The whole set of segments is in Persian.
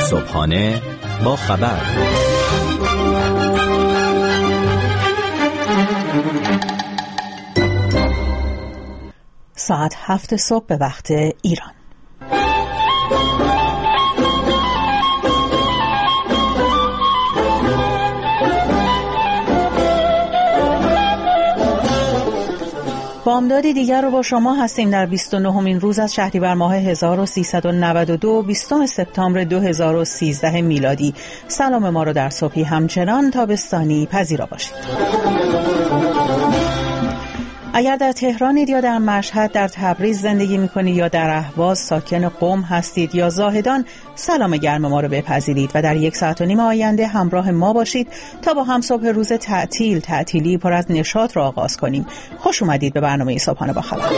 صبحانه با خبر. ساعت 7 صبح به وقت ایران. بامدادی دیگر رو با شما هستیم در 29مین روز از شهریور ماه 1392 20 سپتامبر 2013 میلادی. سلام ما رو در صبحی همچنان تابستانی پذیرا باشید. اگر در تهرانید یا در مشهد، در تبریز زندگی میکنید یا در اهواز ساکن قم هستید یا زاهدان، سلام گرم ما رو بپذیرید و در 1 ساعت و نیم آینده همراه ما باشید تا با هم صبح روز تعطیلی پر از نشاط را آغاز کنیم. خوش اومدید به برنامه صبحانه با خبر.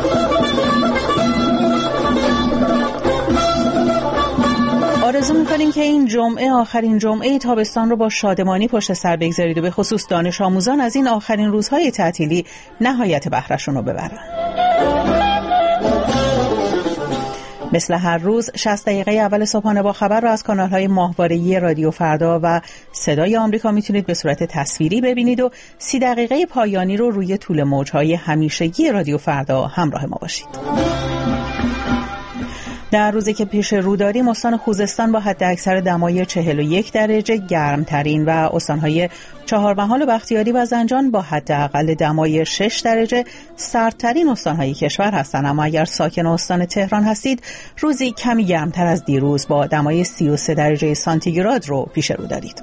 آرزو می‌کنیم که این جمعه آخرین جمعه تابستان رو با شادمانی پشت سر بگذارید و به خصوص دانش آموزان از این آخرین روزهای تعطیلی نهایت بهره‌شون رو ببرن. مثل هر روز 60 دقیقه اول صبحانه با خبر را از کانال‌های ماهواره‌ای رادیو فردا و صدای آمریکا میتونید به صورت تصویری ببینید و 30 دقیقه پایانی رو روی طول موج‌های همیشگی رادیو فردا همراه ما باشید. در روزی که پیش رو داریم، استان خوزستان با حداکثر دمای 41 درجه گرمترین و استانهای چهارمحال و بختیاری و زنجان با حداقل دمای 6 درجه سردترین استانهای کشور هستند. اما اگر ساکن استان تهران هستید، روزی کمی گرمتر از دیروز با دمای 33 درجه سانتیگراد رو پیش رو دارید.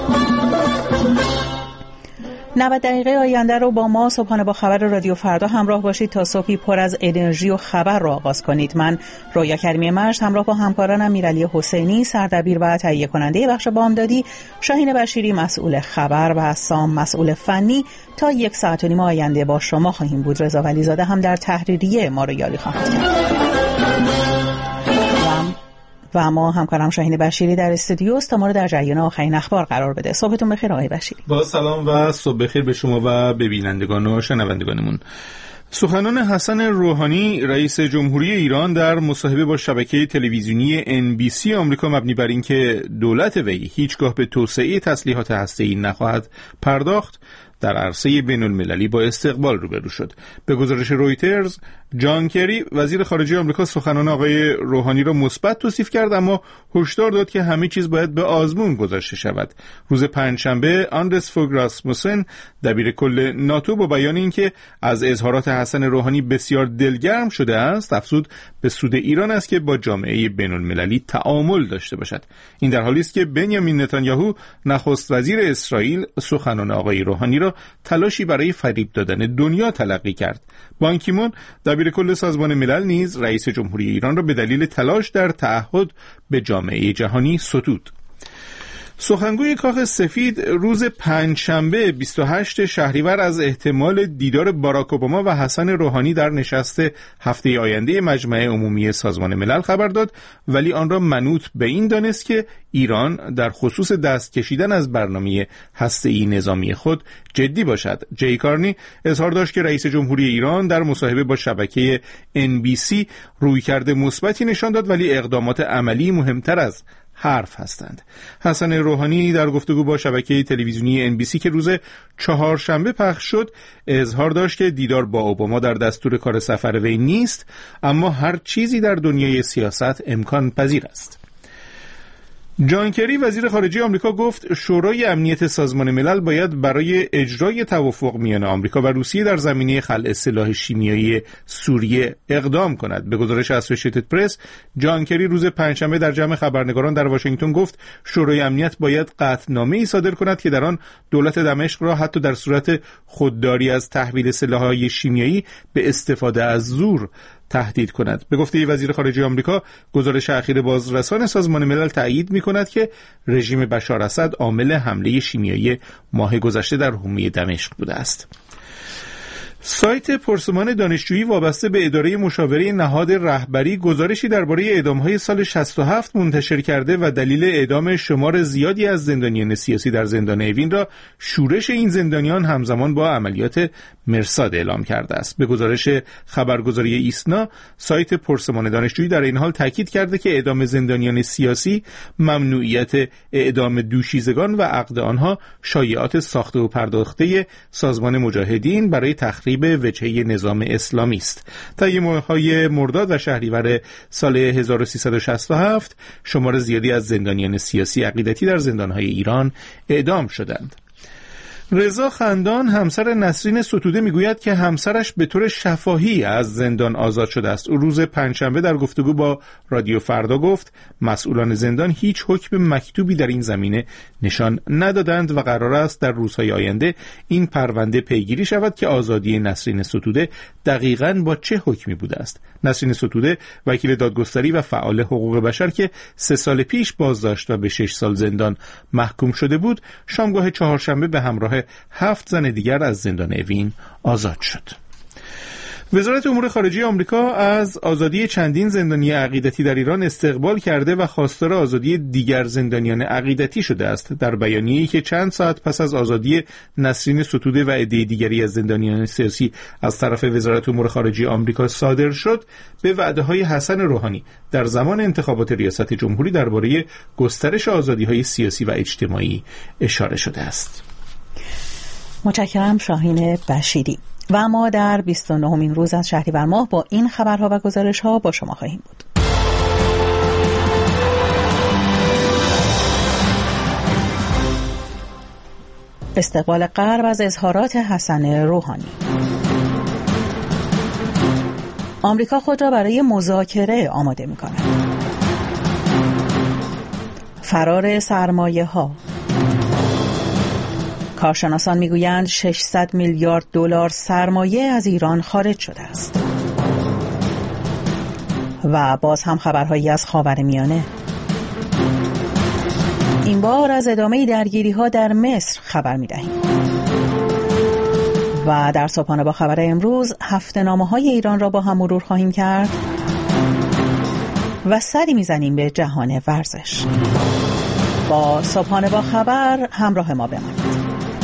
90 دقیقه آینده رو با ما صبحانه با خبر رادیو فردا همراه باشید تا صبحی پر از انرژی و خبر رو آغاز کنید. من رویا کریمی مجد همراه با همکارانم امیرعلی حسینی سردبیر و تهیه کننده بخش بامدادی، شاهین بشیری مسئول خبر و سام مسئول فنی تا 1 ساعت و نیم آینده با شما خواهیم بود. رضا ولیزاده هم در تحریریه ما رو یاری خواهد کرد و ما همکارم شاهین بشیری در استودیو است تا ما رو در جریان آخرین اخبار قرار بده. صبحتون بخیر آقای بشیری. با سلام و صبح بخیر به شما و ببینندگان و شنوندگانمون. سخنان حسن روحانی رئیس جمهوری ایران در مصاحبه با شبکه تلویزیونی NBC آمریکا مبنی بر اینکه دولت وی هیچگاه به توسعه تسلیحات هسته‌ای نخواهد پرداخت، در عرصه بین‌المللی با استقبال روبرو شد. به گزارش رویترز، جان کری وزیر خارجه آمریکا سخنان آقای روحانی را مثبت توصیف کرد، اما هشدار داد که همه چیز باید به آزمون گذاشته شود. روز پنجشنبه آندرس فوگ راسموسن دبیر کل ناتو با بیان اینکه از اظهارات حسن روحانی بسیار دلگرم شده است، افزود به سود ایران است که با جامعه بین‌المللی تعامل داشته باشد. این در حالی است که بنیامین نتانیاهو نخست وزیر اسرائیل سخنان آقای روحانی را تلاشی برای فریب دادن دنیا تلقی کرد. بان کی مون دبیر کل سازمان ملل نیز رئیس جمهوری ایران را به دلیل تلاش در تعهد به جامعه جهانی ستود. سخنگوی کاخ سفید روز پنجشنبه 28 شهریور از احتمال دیدار باراک اوباما و حسن روحانی در نشست هفته آینده مجمع عمومی سازمان ملل خبر داد، ولی آن را منوط به این دانست که ایران در خصوص دست کشیدن از برنامه هسته‌ای نظامی خود جدی باشد. جی کارنی اظهار داشت که رئیس جمهوری ایران در مصاحبه با شبکه NBC رویکرد مثبتی نشان داد، ولی اقدامات عملی مهمتر از حرف هستند. حسن روحانی در گفتگو با شبکه تلویزیونی NBC که روز چهارشنبه پخش شد اظهار داشت که دیدار با اوباما در دستور کار سفر وی نیست، اما هر چیزی در دنیای سیاست امکان پذیر است. جان کری وزیر خارجه آمریکا گفت شورای امنیت سازمان ملل باید برای اجرای توافق میان آمریکا و روسیه در زمینه خلع سلاح شیمیایی سوریه اقدام کند. به گزارش اسوسییتد پرس، جان کری روز پنجشنبه در جمع خبرنگاران در واشنگتن گفت شورای امنیت باید قطعنامه‌ای صادر کند که در آن دولت دمشق را حتی در صورت خودداری از تحویل سلاح‌های شیمیایی به استفاده از زور تهدید کند. به گفته وزیر خارجه آمریکا، گزارش اخیر بازرسان سازمان ملل تأیید می‌کند که رژیم بشار اسد عامل حمله شیمیایی ماه گذشته در حومه دمشق بوده است. سایت پرسمان دانشجویی وابسته به اداره مشاوره نهاد رهبری گزارشی درباره اعدام‌های سال 67 منتشر کرده و دلیل اعدام شمار زیادی از زندانیان سیاسی در زندان اوین را شورش این زندانیان همزمان با عملیات مرصاد اعلام کرده است. به گزارش خبرگزاری ایسنا، سایت پرسمان دانشجویی در این حال تاکید کرده که اعدام زندانیان سیاسی، ممنوعیت اعدام دوشیزگان و عقد آنها شایعات ساخته و پرداخته سازمان مجاهدین برای تخریب وجهه نظام اسلامی است. طی ماه‌های مرداد و شهریور سال 1367 شمار زیادی از زندانیان سیاسی عقیدتی در زندان‌های ایران اعدام شدند. رضا خندان همسر نسرین ستوده میگوید که همسرش به طور شفاهی از زندان آزاد شده است. او روز پنجشنبه در گفتگو با رادیو فردا گفت مسئولان زندان هیچ حکم مکتوبی در این زمینه نشان ندادند و قرار است در روزهای آینده این پرونده پیگیری شود که آزادی نسرین ستوده دقیقاً با چه حکمی بوده است. نسرین ستوده وکیل دادگستری و فعال حقوق بشر که 3 سال پیش بازداشت و به 6 سال زندان محکوم شده بود، شامگاه چهارشنبه به همراه 7 زن دیگر از زندان اوین آزاد شد. وزارت امور خارجه آمریکا از آزادی چندین زندانی عقیدتی در ایران استقبال کرده و خواستار آزادی دیگر زندانیان عقیدتی شده است. در بیانیه‌ای که چند ساعت پس از آزادی نسرین ستوده و عده دیگری از زندانیان سیاسی از طرف وزارت امور خارجه آمریکا صادر شد، به وعده‌های حسن روحانی در زمان انتخابات ریاست جمهوری درباره گسترش آزادی‌های سیاسی و اجتماعی اشاره شده است. متشکرم شاهین بشیری. و ما در 29مین روز از شهریور ماه با این خبرها و گزارش‌ها با شما خواهیم بود. استقبال غرب از اظهارات حسن روحانی. آمریکا خود را برای مذاکره آماده می‌کند. فرار سرمایه‌ها. کارشناسان میگویند 600 میلیارد دلار سرمایه از ایران خارج شده است. و باز هم خبرهایی از خاورمیانه. این بار از ادامه درگیری‌ها در مصر خبر می‌دهیم. و در صبحانه با خبر امروز هفته‌نامه‌های ایران را با هم مرور خواهیم کرد و سری می‌زنیم به جهان ورزش. با صبحانه با خبر همراه ما بمانید.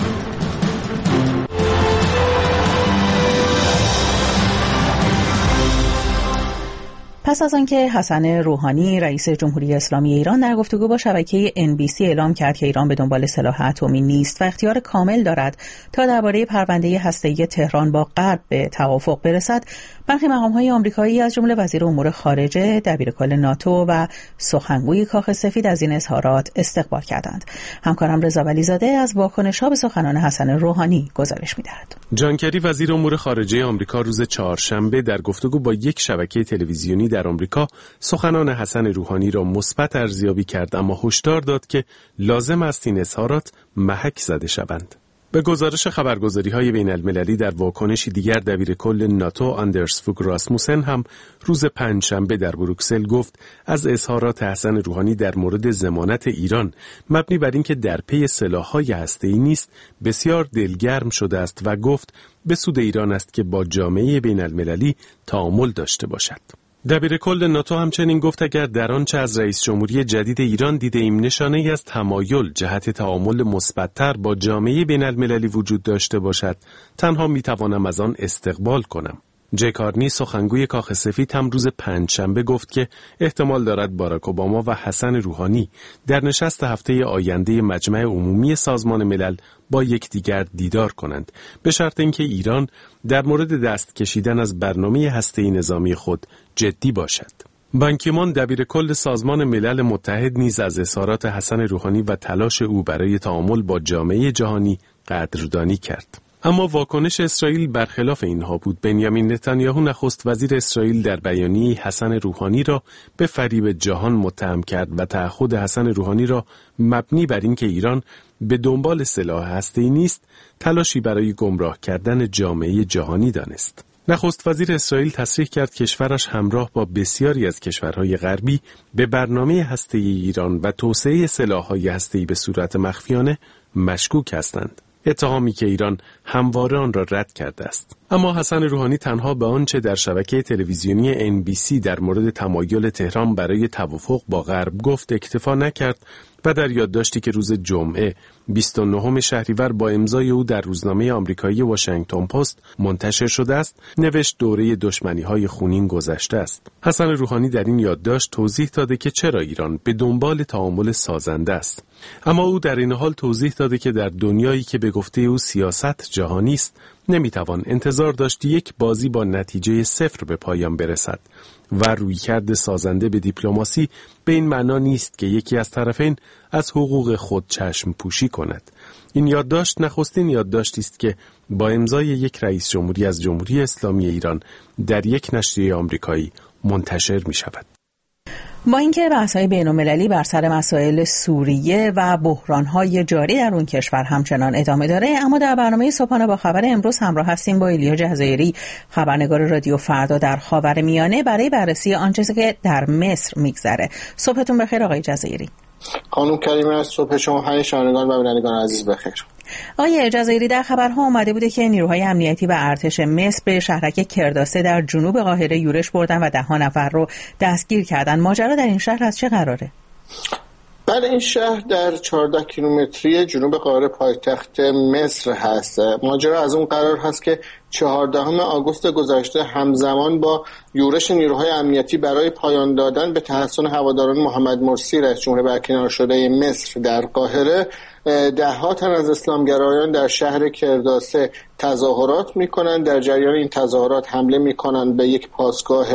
پس از آنکه حسن روحانی رئیس جمهوری اسلامی ایران در گفتگو با شبکه NBC اعلام کرد که ایران به دنبال سلاح اتمی نیست و اختیار کامل دارد تا درباره پرونده هسته‌ای تهران با غرب به توافق برسد، برخی مقام‌های آمریکایی از جمله وزیر امور خارجه، دبیرکل ناتو و سخنگوی کاخ سفید از این اظهارات استقبال کردند. همکارم رضا ولیزاده از واکنش‌ها به سخنان حسن روحانی گزارش می‌دهد. جان کری وزیر امور خارجه آمریکا روز چهارشنبه در گفتگو با یک شبکه تلویزیونی در آمریکا سخنان حسن روحانی را مثبت ارزیابی کرد، اما هشدار داد که لازم است این اظهارات محک زده شوند. به گزارش خبرگزاری‌های بین‌المللی در واکنشی دیگر، دبیرکل ناتو آندرس فوگ راسموسن هم روز پنجشنبه در بروکسل گفت از اظهارات حسن روحانی در مورد ضمانت ایران مبنی بر اینکه در پی سلاح‌های هسته‌ای نیست بسیار دلگرم شده است و گفت به سود ایران است که با جامعه بین‌المللی تعامل داشته باشد. دبیرکل ناتو همچنین گفت اگر در آنچه از رئیس جمهوری جدید ایران دیده‌ایم نشانه‌ای از تمایل جهت تعامل مثبت‌تر با جامعه بین‌المللی وجود داشته باشد، تنها می‌توانم از آن استقبال کنم. جی کارنی سخنگوی کاخ سفید هم روز پنجشنبه گفت که احتمال دارد باراک اوباما و حسن روحانی در نشست هفته آینده مجمع عمومی سازمان ملل با یکدیگر دیدار کنند، به شرط اینکه ایران در مورد دست کشیدن از برنامه هسته‌ای نظامی خود جدی باشد. بان کی مون دبیرکل سازمان ملل متحد نیز از اظهارات حسن روحانی و تلاش او برای تعامل با جامعه جهانی قدردانی کرد. اما واکنش اسرائیل برخلاف اینها بود. بنیامین نتانیاهو نخست وزیر اسرائیل در بیانیه حسن روحانی را به فریب جهان متهم کرد و تعهد حسن روحانی را مبنی بر اینکه ایران به دنبال سلاح هسته‌ای نیست، تلاشی برای گمراه کردن جامعه جهانی دانست. نخست وزیر اسرائیل تصریح کرد کشورش همراه با بسیاری از کشورهای غربی به برنامه هسته‌ای ایران و توسعه سلاح‌های هسته‌ای به صورت مخفیانه مشکوک هستند. اتهامی که ایران همواره آن را رد کرده است. اما حسن روحانی تنها به آنچه در شبکه تلویزیونی NBC در مورد تمایل تهران برای توافق با غرب گفت اکتفا نکرد و در یادداشتی که روز جمعه 29 شهریور با امضای او در روزنامه آمریکایی واشنگتن پست منتشر شده است، نوشت دوره دشمنی‌های خونین گذشته است. حسن روحانی در این یادداشت توضیح داده که چرا ایران به دنبال تعامل سازنده است. اما او در این حال توضیح داده که در دنیایی که به گفته او سیاست جهانی است، نمیتوان انتظار داشت یک بازی با نتیجه 0 به پایان برسد و رویکرد سازنده به دیپلماسی به این معنا نیست که یکی از طرفین از حقوق خود چشم پوشی کند. این یادداشت نخستین یادداشتی است که با امضای یک رئیس جمهوری از جمهوری اسلامی ایران در یک نشریه آمریکایی منتشر می شود. با اینکه بحث‌های بین‌المللی بر سر مسائل سوریه و بحران‌های جاری در اون کشور همچنان ادامه داره، اما در برنامه صبحانه با خبر امروز همراه هستیم با ایلیا جزایری، خبرنگار رادیو فردا در خاورمیانه، برای بررسی آنچه که در مصر میگذره. صبحتون بخیر آقای جزایری. خانم کریمه، صبح شما همه شنوندگان و بینندگان عزیز بخیر. آقای جزایری، در خبرها اومده بوده که نیروهای امنیتی و ارتش مصر به شهرک کرداسه در جنوب قاهره یورش بردن و 10 نفر رو دستگیر کردن. ماجرا در این شهر از چه قراره؟ بله، این شهر در 14 کیلومتری جنوب قاهره پایتخت مصر هست. ماجرا از اون قرار هست که 14 آگوست گذشته همزمان با یورش نیروهای امنیتی برای پایان دادن به تحصن هواداران محمد مرسی رئیس جمهور برکنار شده مصر در قاهره، 10 تن از اسلامگرایان در شهر کرداسه تظاهرات میکنن. در جریان این تظاهرات حمله میکنن به یک پاسگاه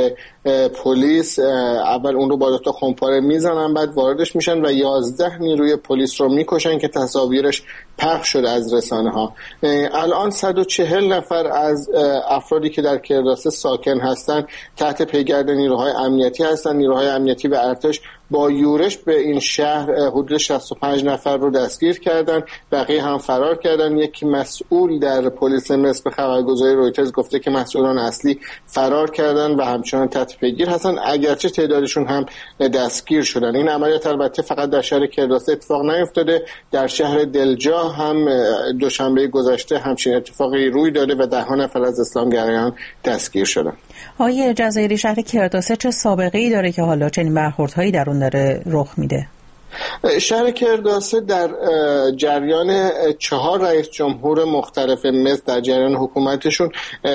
پلیس. اول اون رو با 2 خمپاره میزنن، بعد واردش میشن و 11 نیروی پلیس رو میکشن که تصاویرش پخش شده از رسانه ها. الان 140 نفر از افرادی که در کرداسه ساکن هستن تحت پیگرد نیروهای امنیتی هستن. نیروهای امنیتی و ارتش با یورش به این شهر حدود 65 نفر رو دستگیر کردن، بقیه هم فرار کردن. یک مسئول در پلیس مصر به خبرگزاری رویترز گفته که مسئولان اصلی فرار کردن و همچنان تحت پیگیر هستن، اگرچه تعدادشون هم دستگیر شدن. این عملیات البته فقط در شهر کرداسه اتفاق نیفتاده، در شهر دلجا هم دوشنبه گذشته همچین اتفاقی روی داده و 10 نفر از اسلامگرایان دستگیر شدن. آقای جزایری، شهر کرداسه چه سابقه‌ای داره که حالا چنین برخوردهایی در اون داره رخ میده؟ شهر کرداسه در جریان 4 رئیس جمهور مختلف مصر در جریان حکومتشون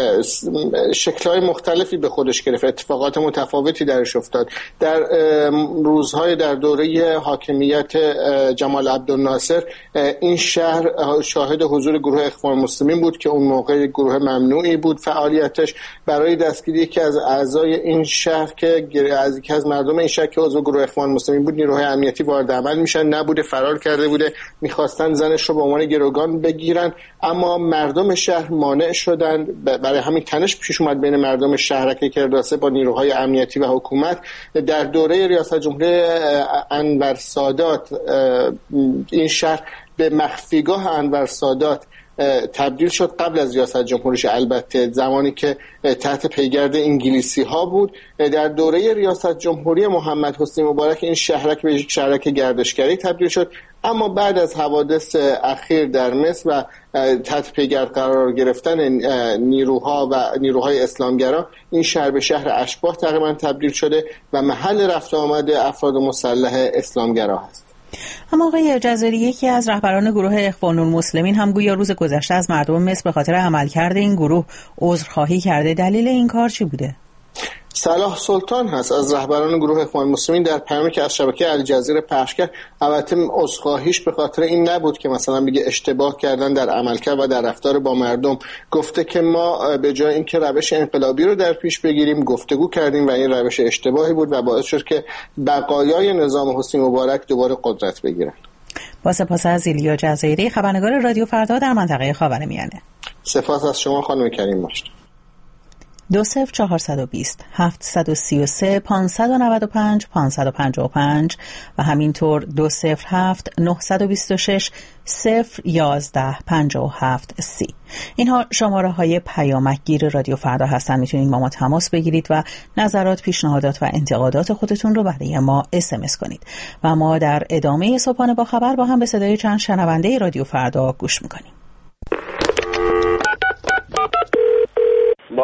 شکل‌های مختلفی به خودش گرفت، اتفاقات متفاوتی درش افتاد. در روزهای در دوره حاکمیت جمال عبدالناصر این شهر شاهد حضور گروه اخوان المسلمین بود که اون موقع گروه ممنوعی بود فعالیتش. برای دستگیری یکی از اعضای این شهر که از یکی از مردم این شهر که عضو گروه اخوان المسلمین بود، نیروهای امنیتی وارد عمل میشن. نبوده، فرار کرده بوده، میخواستن زنش رو به عنوان گروگان بگیرن، اما مردم شهر مانع شدن. برای همین تنش پیش اومد بین مردم شهرک کرداسه با نیروهای امنیتی و حکومت. در دوره ریاست جمهوری انور سادات این شهر به مخفیگاه انور سادات تبدیل شد، قبل از ریاست جمهوریش البته، زمانی که تحت پیگرد انگلیسی ها بود. در دوره ریاست جمهوری محمد حسنی مبارک این شهرک به یک شهرک گردشگری تبدیل شد، اما بعد از حوادث اخیر در مصر و تحت پیگرد قرار گرفتن نیروها و نیروهای اسلامگرا، این شهر به شهر اشباح تقریبا تبدیل شده و محل رفت و آمد افراد مسلح اسلامگرا هست. اما آقای جزایری، یکی از رهبران گروه اخوان المسلمین هم گویا روز گذشته از مردم مصر به خاطر عملکرد این گروه عذرخواهی کرده. دلیل این کار چی بوده؟ صلاح سلطان هست از رهبران گروه اخوان المسلمین، در پیامی که از شبکه الجزیره پخش کرد، البته عذرخواهیش به خاطر این نبود که مثلا بگه اشتباه کردن در عملکرد و در رفتار با مردم. گفته که ما به جای اینکه روش انقلابی رو در پیش بگیریم گفتگو کردیم و این روش اشتباهی بود و باعث شد که بقایای نظام حسنی مبارک دوباره قدرت بگیرن. با سپاس از ایلیا جزایری، خبرنگار رادیو فردا در منطقه خاورمیانه. سپاس از شما خانم کریم باشید. 20420 733 595 555 و همینطور 207 926 011 57 30. اینها شماره های پیامکگیر رادیو فردا هستن. میتونید با ما تماس بگیرید و نظرات، پیشنهادات و انتقادات خودتون رو برای ما SMS کنید. و ما در ادامه صبحانه با خبر با هم به صدای چند شنونده رادیو فردا گوش میکنیم.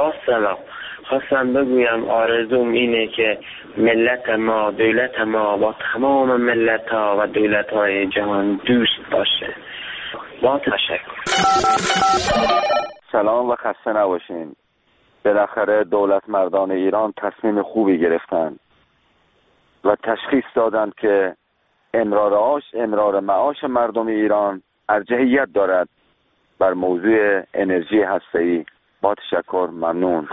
با سلام. خواستم بگویم آرزوم اینه که ملت ما، دولت ما با تمام ملت ها و دولت های جهان دوست باشه. با تشکر. سلام و خسته نباشین. بالاخره دولت مردان ایران تصمیم خوبی گرفتن و تشخیص دادند که امرار معاش مردم ایران ارجحیت دارد بر موضوع انرژی هسته‌ای. با تشکر، ممنون.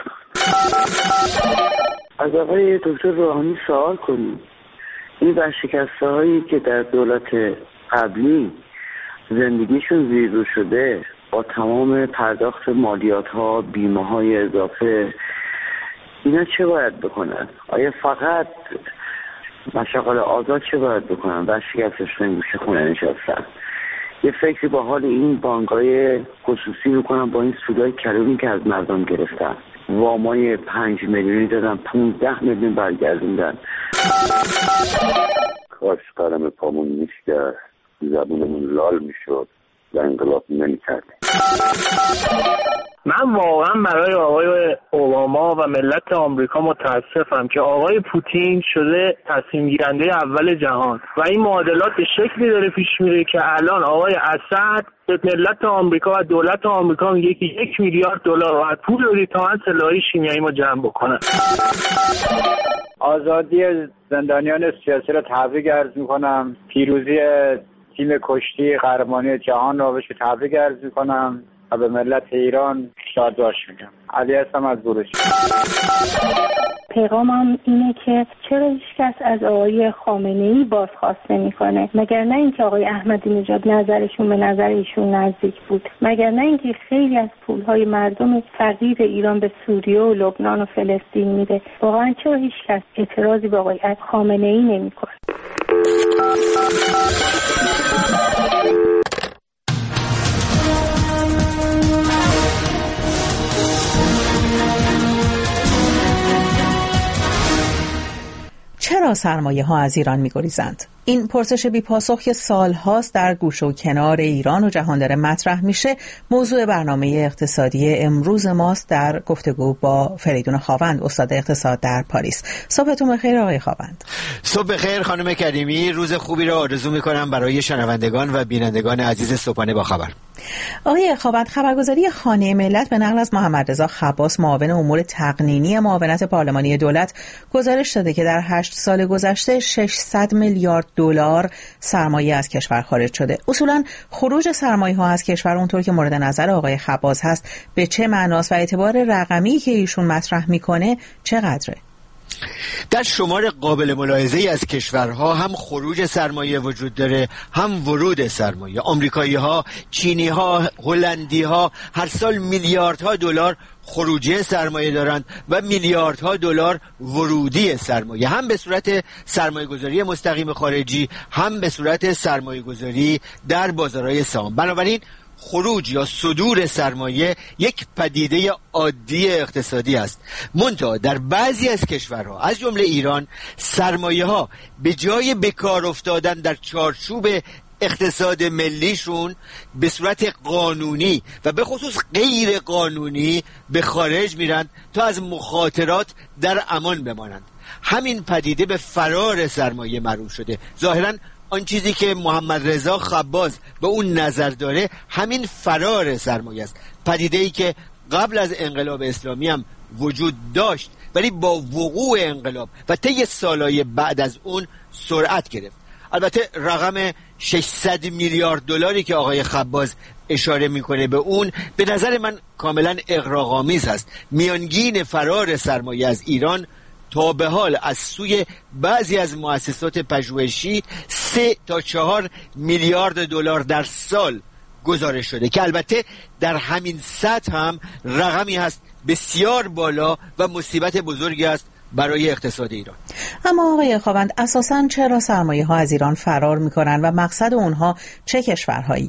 از آقای دکتر روحانی سوال کنیم، این ورشکسته هایی که در دولت قبلی زندگیشون زیرو شده با تمام پرداخت مالیات ها، بیمه های اضافه، اینا چه باید بکنن؟ آیا فقط مشاغل آزاد چه باید بکنن؟ ورشکستشون گوشه خونه نشستن. یه فکری با حال این بانک‌های خصوصی میکنن با این سودای کلانی که از مردم گرفتن. وامای 5 میلیونی دادن، 15 میلیون برگردوندن. کاش قلم پامون میشکست، زبونمون لال میشد و انقلاب نمیکردیم. من واقعا برای آقای اوباما و ملت آمریکا متاسفم که آقای پوتین شده تصمیم گیرنده اول جهان و این معادلات به شکلی داره پیش میره که الان آقای اسد به ملت آمریکا و دولت آمریکا میگه که 1 میلیارد دلار پول بدید تا من سلاح شیمیایی ما جمع بکنن. آزادی زندانیان سیاسی را تبریک عرض میکنم. پیروزی تیم کشتی قهرمانی جهان را بهش تبریک عرض میکنم و به ملت ایران شادباش میگم. علی هستم از بروش. پیغامم اینه که چرا هیچکس از آقای خامنه‌ای بازخواست نمی‌کنه؟ مگر نه اینکه آقای احمدی نژاد نظرشون به نظر ایشون نزدیک بود؟ مگر نه اینکه خیلی از پول‌های مردم فقیر ایران به سوریه و لبنان و فلسطین میده؟ واقعا چرا هیچکس اعتراضی به آقای خامنه‌ای نمی‌کنه؟ چرا سرمایه ها از ایران می‌گریزند؟ این پرسش بی پاسخ که سالهاست در گوشه و کنار ایران و جهان داره مطرح میشه، موضوع برنامه اقتصادی امروز ماست در گفتگو با فریدون خاوند، استاد اقتصاد در پاریس. صبحتون بخیر آقای خاوند. صبح بخیر خانم کریمی. روز خوبی را آرزو می‌کنم برای شنوندگان و بینندگان عزیز صبحانه با خبر. آقای خاوند، خبرگزاری خانه ملت به نقل از محمد رضا خباس، معاون امور تقنینی معاونت پارلمانی دولت، گزارش داده که در 8 سال گذشته 600 میلیارد دلار سرمایه از کشور خارج شده. اصولا خروج سرمایه ها از کشور اونطور که مورد نظر آقای خباس هست به چه معناست و اعتبار رقمی که ایشون مطرح میکنه چقدره؟ در شمار قابل ملاحظه‌ای از کشورها هم خروج سرمایه وجود داره، هم ورود سرمایه. آمریکایی‌ها، چینی‌ها، هلندی‌ها هر سال میلیاردها دلار خروجی سرمایه دارند و میلیاردها دلار ورودی سرمایه، هم به صورت سرمایه‌گذاری مستقیم خارجی، هم به صورت سرمایه‌گذاری در بازارهای سهام. بنابراین خروج یا صدور سرمایه یک پدیده عادی اقتصادی است. منتها در بعضی از کشورها از جمله ایران، سرمایه ها به جای بکار افتادن در چارچوب اقتصاد ملیشون به صورت قانونی و به خصوص غیر قانونی به خارج میرند تا از مخاطرات در امان بمانند. همین پدیده به فرار سرمایه معروف شده. ظاهراً آن چیزی که محمد رضا خباز به اون نظر داره همین فرار سرمایه است. پدیده‌ای که قبل از انقلاب اسلامی هم وجود داشت ولی با وقوع انقلاب و طی سالهای بعد از اون سرعت گرفت. البته رقم 600 میلیارد دلاری که آقای خباز اشاره میکنه به اون به نظر من کاملا اغراق‌آمیز است. میانگین فرار سرمایه از ایران تا به حال از سوی بعضی از مؤسسات پژوهشی 3 تا 4 میلیارد دلار در سال گزارش شده که البته در همین سطح هم رقمی هست بسیار بالا و مصیبت بزرگی است برای اقتصاد ایران. اما آقای خاوند، اساساً چرا سرمایه ها از ایران فرار میکنن و مقصد اونها چه کشورهاییه؟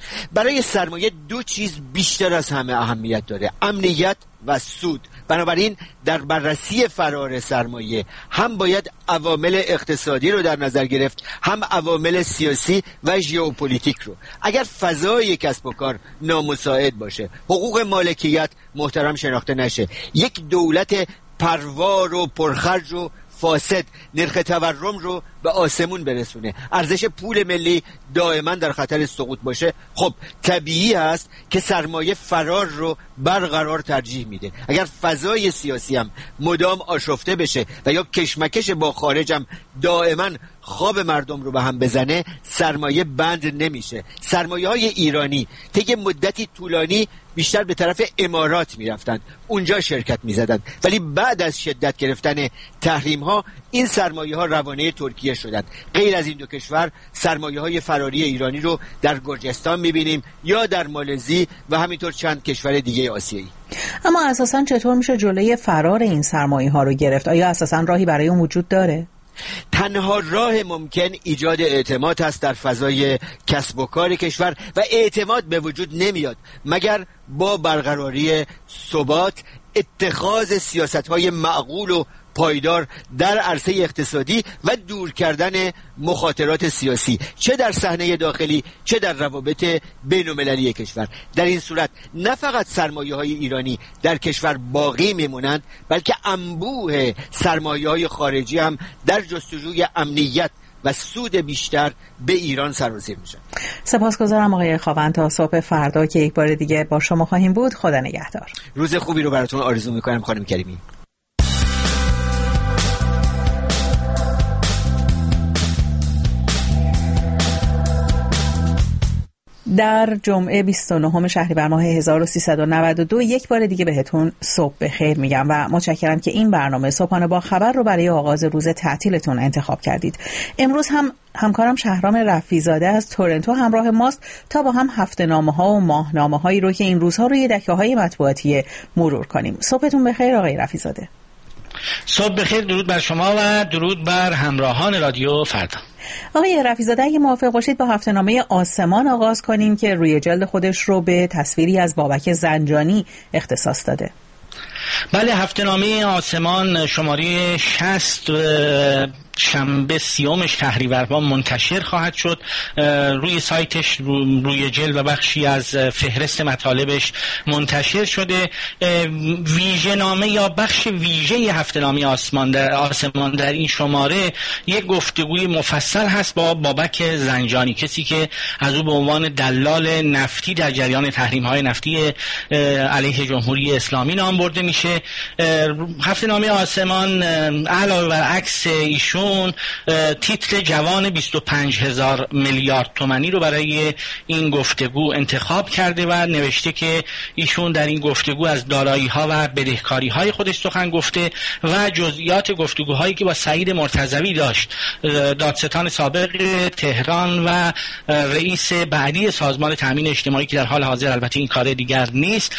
برای سرمایه دو چیز بیشتر از همه اهمیت داره: امنیت و سود. بنابراین در بررسی فرار سرمایه هم باید عوامل اقتصادی رو در نظر گرفت، هم عوامل سیاسی و ژئوپلیتیک رو. اگر فضای کسب و کار نامساعد باشه، حقوق مالکیت محترم شناخته نشه، یک دولت پروار و پرخرج و فاسد نرخ تورم رو به آسمون برسونه، ارزش پول ملی دائما در خطر سقوط باشه، خب طبیعی است که سرمایه فرار رو برقرار ترجیح میده. اگر فضای سیاسی هم مدام آشفته بشه و یا کشمکش با خارج هم دائما خواب مردم رو به هم بزنه، سرمایه بند نمیشه. سرمایه های ایرانی طی مدتی طولانی بیشتر به طرف امارات میرفتند، اونجا شرکت میزدند، ولی بعد از شدت گرفتن تحریم ها این سرمایه ها روانه ترکیه شدند. غیر از این دو کشور سرمایه های فراری ایرانی رو در گرجستان میبینیم یا در مالزی و همینطور چند کشور دیگه آسیایی. اما اساساً چطور میشه جلوی فرار این سرمایه ها رو گرفت؟ آیا اساساً راهی برای اون وجود داره؟ تنها راه ممکن ایجاد اعتماد هست در فضای کسب و کار کشور و اعتماد به وجود نمیاد مگر با برقراری ثبات، اتخاذ سیاست‌های معقول و پایدار در عرصه اقتصادی و دور کردن مخاطرات سیاسی، چه در صحنه داخلی چه در روابط بین‌المللی کشور. در این صورت نه فقط سرمایه‌های ایرانی در کشور باقی میمونند، بلکه انبوه سرمایه‌های خارجی هم در جستجوی امنیت و سود بیشتر به ایران سرازیر میشن. سپاسگزارم آقای خاوند. تا صبح فردا که یک بار دیگه با شما خواهیم بود. خدا نگهدار. روز خوبی رو براتون آرزو میکنم خانم کریمی. در جمعه 29 شهریور ماه 1392 یک بار دیگه بهتون صبح بخیر میگم و متشکرم که این برنامه صبحانه با خبر رو برای آغاز روز تعطیلتون انتخاب کردید. امروز هم همکارم شهرام رفیع‌زاده از تورنتو همراه ماست تا با هم هفته‌نامه‌ها و ماهنامه‌هایی رو که این روزها روی دکه‌های مطبوعاتی مرور کنیم. صبحتون بخیر آقای رفیع‌زاده. صبح بخیر، درود بر شما و درود بر همراهان رادیو فردا. آقای رفیع‌زاده اگه موافق باشید با هفته‌نامه آسمان آغاز کنیم که روی جلد خودش رو به تصویری از بابک زنجانی اختصاص داده. بله، هفته‌نامه آسمان شماره 60 شنبه 30 شهریور ماه منتشر خواهد شد. روی سایتش روی جلد و بخشی از فهرست مطالبش منتشر شده. ویژه‌نامه یا بخش ویژه هفته‌نامه آسمان در این شماره یک گفتگوی مفصل هست با بابک زنجانی، کسی که از او به عنوان دلال نفتی در جریان تحریم‌های نفتی علیه جمهوری اسلامی نام برده میشه. هفته‌نامه آسمان علاوه بر عکس ایشون تیتر جوان 25,000 میلیارد تومانی رو برای این گفتگو انتخاب کرده و نوشته که ایشون در این گفتگو از دارایی‌ها و بدهکاری‌های خودش سخن گفته و جزئیات گفتگوهایی که با سعید مرتضوی داشت، دادستان سابق تهران و رئیس بعدی سازمان تامین اجتماعی که در حال حاضر البته این کار دیگر نیست،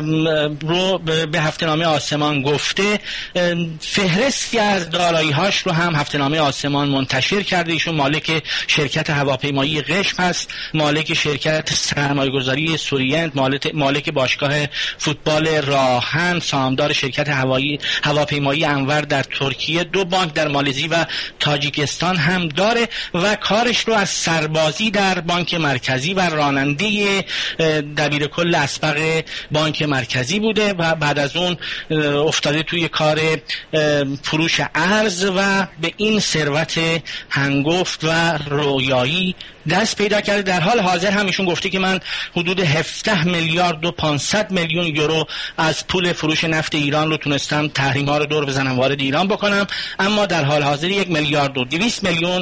رو به هفته‌نامه آسمان گفته. فهرستی از دارایی‌هاش رو هم هفته‌نامه آسمان منتشر کرده. ایشون مالک شرکت هواپیمایی قشم هست، مالک شرکت سرمایه‌گذاری سوریند، مالک باشگاه فوتبال راهن، سهامدار شرکت هواپیمایی انور در ترکیه، 2 بانک در مالزی و تاجیکستان هم داره و کارش رو از سربازی در بانک مرکزی و راننده دبیر کل اسبق بانک مرکزی بوده و بعد از اون افتاده توی کار فروش ارز و به این ثروت هنگفت و رویایی دست پیدا کرده. در حال حاضر هم ایشون گفته که من حدود 17 میلیارد و 500 میلیون یورو از پول فروش نفت ایران رو تونستم تحریم‌ها رو دور بزنم وارد ایران بکنم، اما در حال حاضر 1 میلیارد و 200 میلیون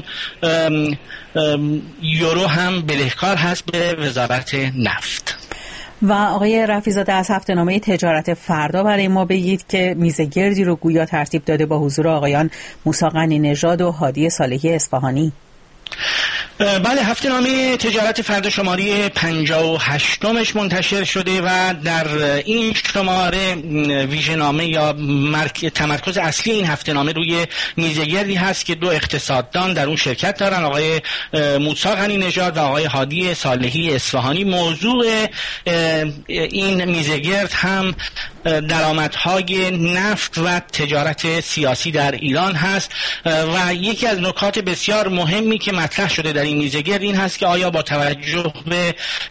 یورو هم بدهکار هست به وزارت نفت. و آقای رفیع‌زاده از هفته‌نامه تجارت فردا برای ما بگید که میز گردی رو گویا ترتیب داده با حضور آقایان موسی غنی نژاد و هادی صالحی اصفهانی. بله، هفته‌نامه تجارت فردا شماره 58مش منتشر شده و در این شماره ویژه‌نامه یا تمرکز اصلی این هفته‌نامه روی میزگردی هست که دو اقتصاددان در اون شرکت دارن، آقای موسی غنی‌نژاد و آقای هادی صالحی اصفهانی. موضوع این میزگرد هم درآمدهای نفت و تجارت سیاسی در ایران هست و یکی از نکات بسیار مهمی که مطرح شده در این میزگرد این هست که آیا با توجه به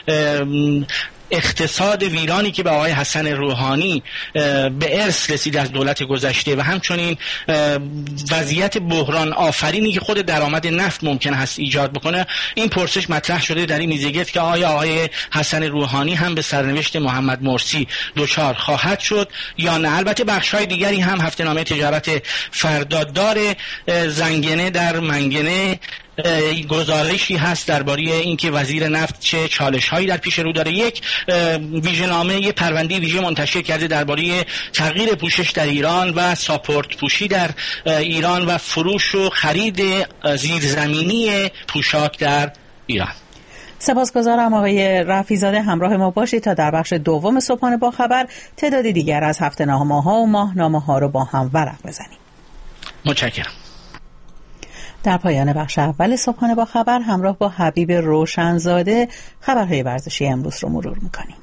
اقتصاد ویرانی که به آقای حسن روحانی به ارث رسید از دولت گذشته و همچنین وضعیت بحران آفرینی که خود درآمد نفت ممکن هست ایجاد بکنه، این پرسش مطرح شده در این میزگرد که آیا آقای حسن روحانی هم به سرنوشت محمد مرسی دچار خواهد شد یا نه. البته بخش‌های دیگری هم هفته‌نامه تجارت فردا داره. زنگنه در منگنه گزارشی هست درباره اینکه وزیر نفت چه چالش‌هایی در پیش رو داره. یک ویژه‌نامه، یک پرونده ویژه منتشر کرده درباره تغییر پوشش در ایران و ساپورت پوشی در ایران و فروش و خرید زیرزمینی پوشاک در ایران. سپاسگزارم آقای رفیع‌زاده. همراه ما باشید تا در بخش دوم صبحانه با خبر تعدادی دیگر از هفته‌نامه‌ها و ماهنامه‌ها رو با هم ورق بزنیم. متشکرم. در پایان بخش اول صبحانه با خبر همراه با حبیب روشنزاده خبرهای ورزشی امروز رو مرور میکنیم.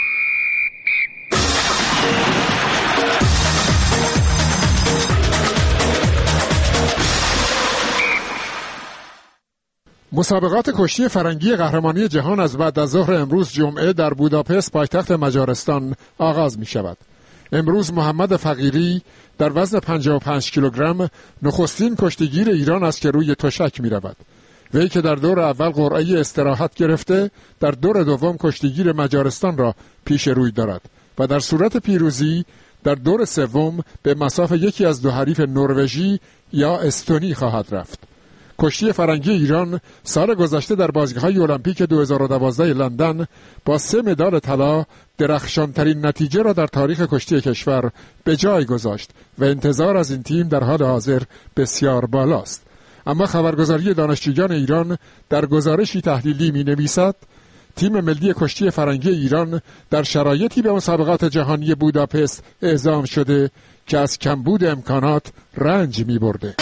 مسابقات کشتی فرنگی قهرمانی جهان از بعد از ظهر امروز جمعه در بوداپست پایتخت مجارستان آغاز می شود. امروز محمد فقیری در وزن 55 کیلوگرم نخستین کشتیگیر ایران است که روی تشک می رود. وی که در دور اول قرعه استراحت گرفته، در دور دوم کشتیگیر مجارستان را پیش روی دارد و در صورت پیروزی در دور سوم به مصاف یکی از دو حریف نروژی یا استونی خواهد رفت. کشتی فرنگی ایران سال گذشته در بازی‌های المپیک 2012 لندن با 3 مدال طلا درخشانترین نتیجه را در تاریخ کشتی کشور به جای گذاشت و انتظار از این تیم در حال حاضر بسیار بالاست. اما خبرگزاری دانشجویان ایران در گزارشی تحلیلی می‌نویسد تیم ملی کشتی فرنگی ایران در شرایطی به مسابقات جهانی بوداپست اعزام شده که از کمبود امکانات رنج می‌برده.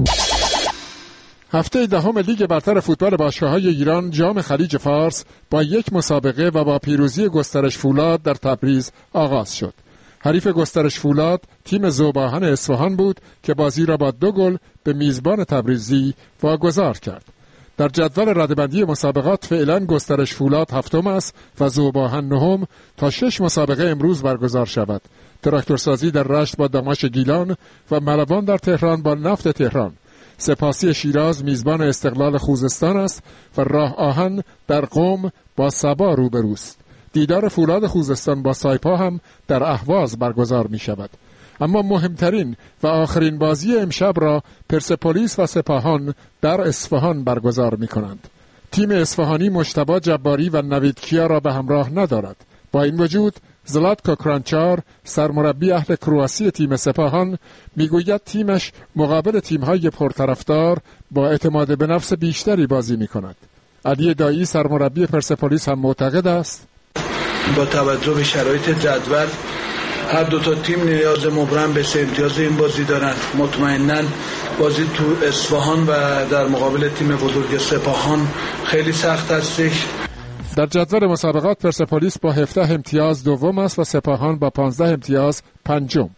هفته دهم لیگ برتر فوتبال باشگاه‌های ایران جام خلیج فارس با یک مسابقه و با پیروزی گسترش فولاد در تبریز آغاز شد. حریف گسترش فولاد تیم ذوب‌آهن اصفهان بود که بازی را با 2 گل به میزبان تبریزی واگذار کرد. در جدول رده‌بندی مسابقات فعلا گسترش فولاد هفتم است و ذوب‌آهن نهم تا 6 مسابقه امروز برگزار شود. تراکتورسازی در رشت با داماش گیلان و ملوان در تهران با نفت تهران. سپاسی شیراز میزبان استقلال خوزستان است و راه آهن در قم با سبا روبروست. دیدار فولاد خوزستان با سایپا هم در اهواز برگزار می شود. اما مهمترین و آخرین بازی امشب را پرسپولیس و سپاهان در اصفهان برگزار می کنند. تیم اصفهانی مجتبی جباری و نوید کیا را به همراه ندارد. با این وجود زلاتکو کرانچار سرمربی اهل کرواسی تیم سپاهان میگوید تیمش مقابل تیم‌های پرطرفدار با اعتماد به نفس بیشتری بازی می‌کند. علی دایی سرمربی پرسپولیس هم معتقد است با توجه به شرایط جدول هر دو تا تیم نیاز مبرم به 3 امتیاز این بازی دارند. مطمئناً بازی تو اصفهان و در مقابل تیم بزرگ سپاهان خیلی سخت است. در جدول مسابقات پرسپولیس با 17 امتیاز دوم است و سپاهان با 15 امتیاز پنجم.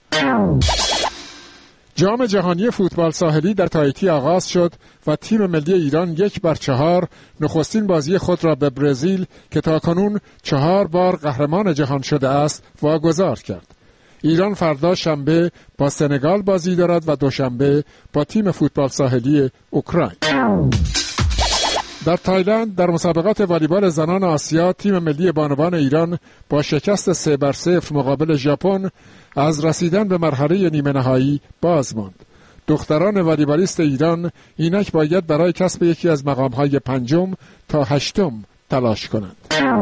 جام جهانی فوتبال ساحلی در تایتی آغاز شد و تیم ملی ایران 1-4 نخستین بازی خود را به برزیل که تاکنون 4 بار قهرمان جهان شده است واگذار کرد. ایران فردا شنبه با سنگال بازی دارد و دوشنبه با تیم فوتبال ساحلی اوکراین. در تایلند در مسابقات والیبال زنان آسیا تیم ملی بانوان ایران با شکست 3-0 مقابل ژاپن از رسیدن به مرحله نیمه نهایی باز ماند. دختران والیبالیست ایران اینک باید برای کسب یکی از مقام‌های 5 تا 8 تلاش کنند.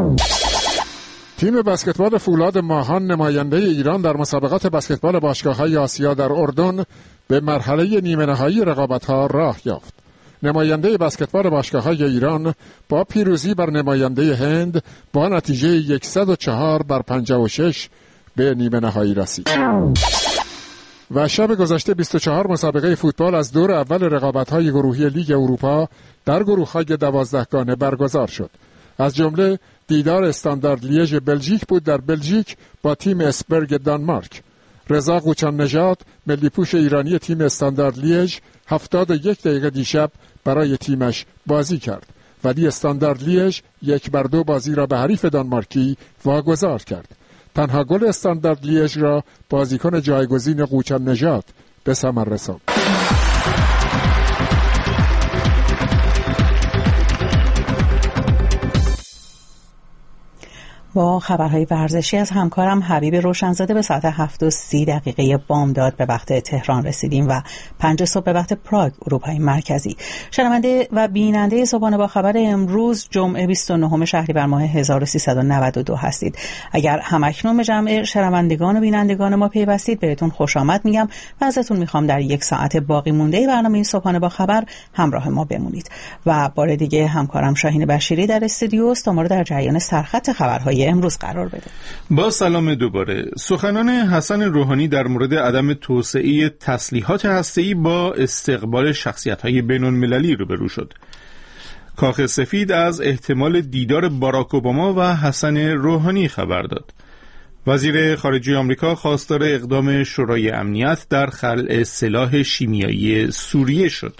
تیم بسکتبال فولاد ماهان نماینده ایران در مسابقات بسکتبال باشگاه‌های آسیا در اردن به مرحله نیمه نهایی رقابت‌ها راه یافت. نماینده بسکتبال باشگاه‌های ایران با پیروزی بر نماینده هند با نتیجه 104-56 به نیمه نهایی رسید. و شب گذشته 24 مسابقه فوتبال از دور اول رقابت‌های گروهی لیگ اروپا در گروه‌های 12 گانه برگزار شد. از جمله دیدار استاندارد لیژ بلژیک بود در بلژیک با تیم اسبرگ دانمارک. رضا قوچان نژاد ملی پوش ایرانی تیم استاندارد لیژ 71 دقیقه دیشب برای تیمش بازی کرد، ولی استاندارد لیژ 1-2 بازی را به حریف دانمارکی واگذار کرد. تنها گل استاندارد لیژ را بازیکن جایگزین قوچان نژاد به ثمر رساند. با خبرهای ورزشی از همکارم حبیب روشنزاده به ساعت 7:30 بامداد به وقت تهران رسیدیم و 5 صبح به وقت پراگ اروپای مرکزی. شنونده و بیننده صبحانه با خبر امروز جمعه 29 شهریور ماه 1392 هستید. اگر همکنون به جمع شنوندگان و بینندگان ما پیوستید بهتون خوش آمد میگم و ازتون میخوام در 1 ساعت باقی مونده برنامه صبحانه با خبر همراه ما بمونید. و بار دیگه همکارم شاهین بشیری در استودیو است تا ما رو در جریان سرخط خبرهای امروز قرار بده. با سلام دوباره. سخنان حسن روحانی در مورد عدم توسعه تسلیحات هسته‌ای با استقبال شخصیت‌های بین‌المللی روبرو شد. کاخ سفید از احتمال دیدار باراک اوباما و حسن روحانی خبر داد. وزیر خارجه آمریکا خواستار اقدام شورای امنیت در خلع سلاح شیمیایی سوریه شد.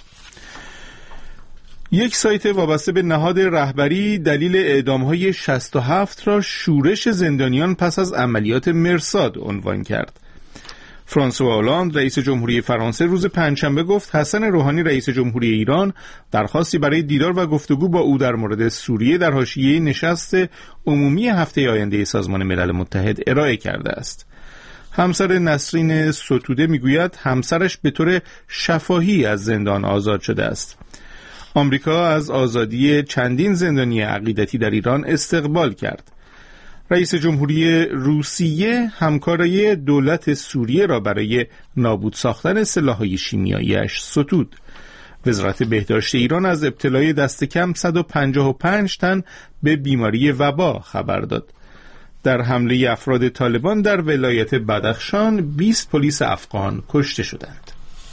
یک سایت وابسته به نهاد رهبری دلیل اعدام‌های 67 را شورش زندانیان پس از عملیات مرصاد عنوان کرد. فرانسوا هولند رئیس جمهوری فرانسه روز پنجشنبه گفت حسن روحانی رئیس جمهوری ایران درخواستی برای دیدار و گفتگو با او در مورد سوریه در حاشیه نشست عمومی هفته آینده سازمان ملل متحد ارائه کرده است. همسر نسرین ستوده میگوید همسرش به طور شفاهی از زندان آزاد شده است. آمریکا از آزادی چندین زندانی عقیدتی در ایران استقبال کرد. رئیس جمهوری روسیه همکاری دولت سوریه را برای نابود ساختن سلاح‌های شیمیایی‌اش ستود. وزارت بهداشت ایران از ابتلای دست کم 155 تن به بیماری وبا خبر داد. در حمله افراد طالبان در ولایت بدخشان 20 پلیس افغان کشته شدند.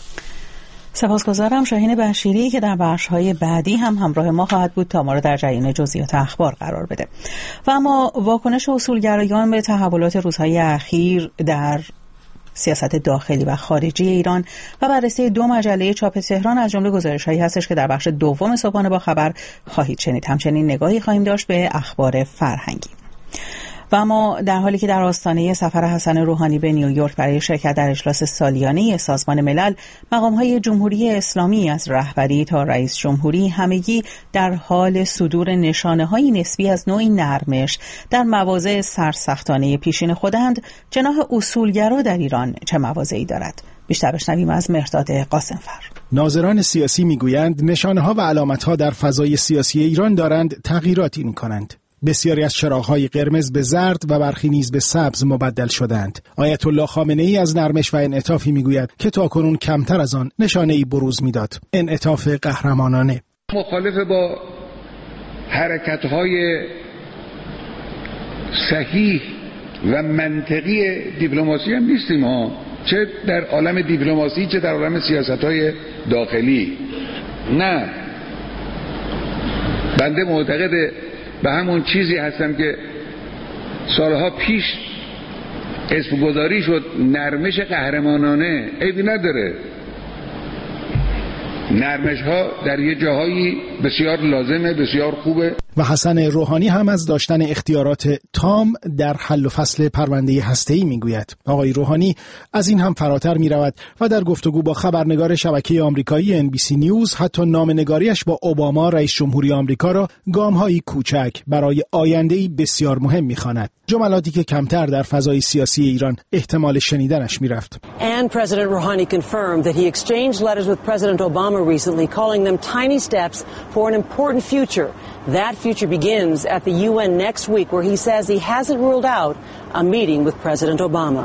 سپاسگزارم شاهین بشیری که در بخش‌های بعدی هم همراه ما خواهد بود تا ما را در جریان جزئیات اخبار قرار بده. و اما واکنش اصولگرایان به تحولات روزهای اخیر در سیاست داخلی و خارجی ایران و بررسی 2 مجله چاپ تهران از جمله گزارش‌هایی هستش که در بخش دوم صبحانه با خبر خواهید شنید. همچنین نگاهی خواهیم داشت به اخبار فرهنگی. و اما در حالی که در آستانه سفر حسن روحانی به نیویورک برای شرکت در اجلاس سالیانه سازمان ملل، مقام‌های جمهوری اسلامی از رهبری تا رئیس جمهوری همگی در حال صدور نشانه‌های نسبی از نوعی نرمش در مواضع سرسختانه پیشین خودند، جناح اصولگرا در ایران چه مواضعی دارد؟ بیشتر بشنویم از مهرداد قاسمفر. ناظران سیاسی میگویند نشانه‌ها و علامت‌ها در فضای سیاسی ایران دارند تغییراتی می‌کنند. بسیاری از چراغ‌های قرمز به زرد و برخی نیز به سبز مبدل شدند. آیت الله خامنه‌ای از نرمش و انعطافی میگوید که تاکنون کمتر از آن نشانه‌ای بروز میداد. انعطاف قهرمانانه. مخالف با حرکت‌های صحیح و منطقی دیپلماسی هم نیستیم ها، چه در عالم دیپلماسی چه در عالم سیاست‌های داخلی. نه، بنده معتقد به همون چیزی هستم که سالها پیش اسم گذاری شد، نرمش قهرمانانه. عیبی نداره، نرمش ها در یه جاهایی بسیار لازمه، بسیار خوبه. و حسن روحانی هم از داشتن اختیارات تام در حل و فصل پرونده هسته‌ای میگوید. آقای روحانی از این هم فراتر میرود و در گفتگو با خبرنگار شبکه آمریکایی NBC نیوز حتی نامه‌نگاریش با اوباما رئیس جمهوری آمریکا را گام‌هایی کوچک برای آینده‌ای بسیار مهم می‌خواند. جملاتی که کمتر در فضای سیاسی ایران احتمال شنیدنش میرفت. And President Rouhani confirmed that he exchanged letters with President Obama recently, calling them tiny steps for an important future. That future begins at the UN next week, where he says he hasn't ruled out a meeting with President Obama.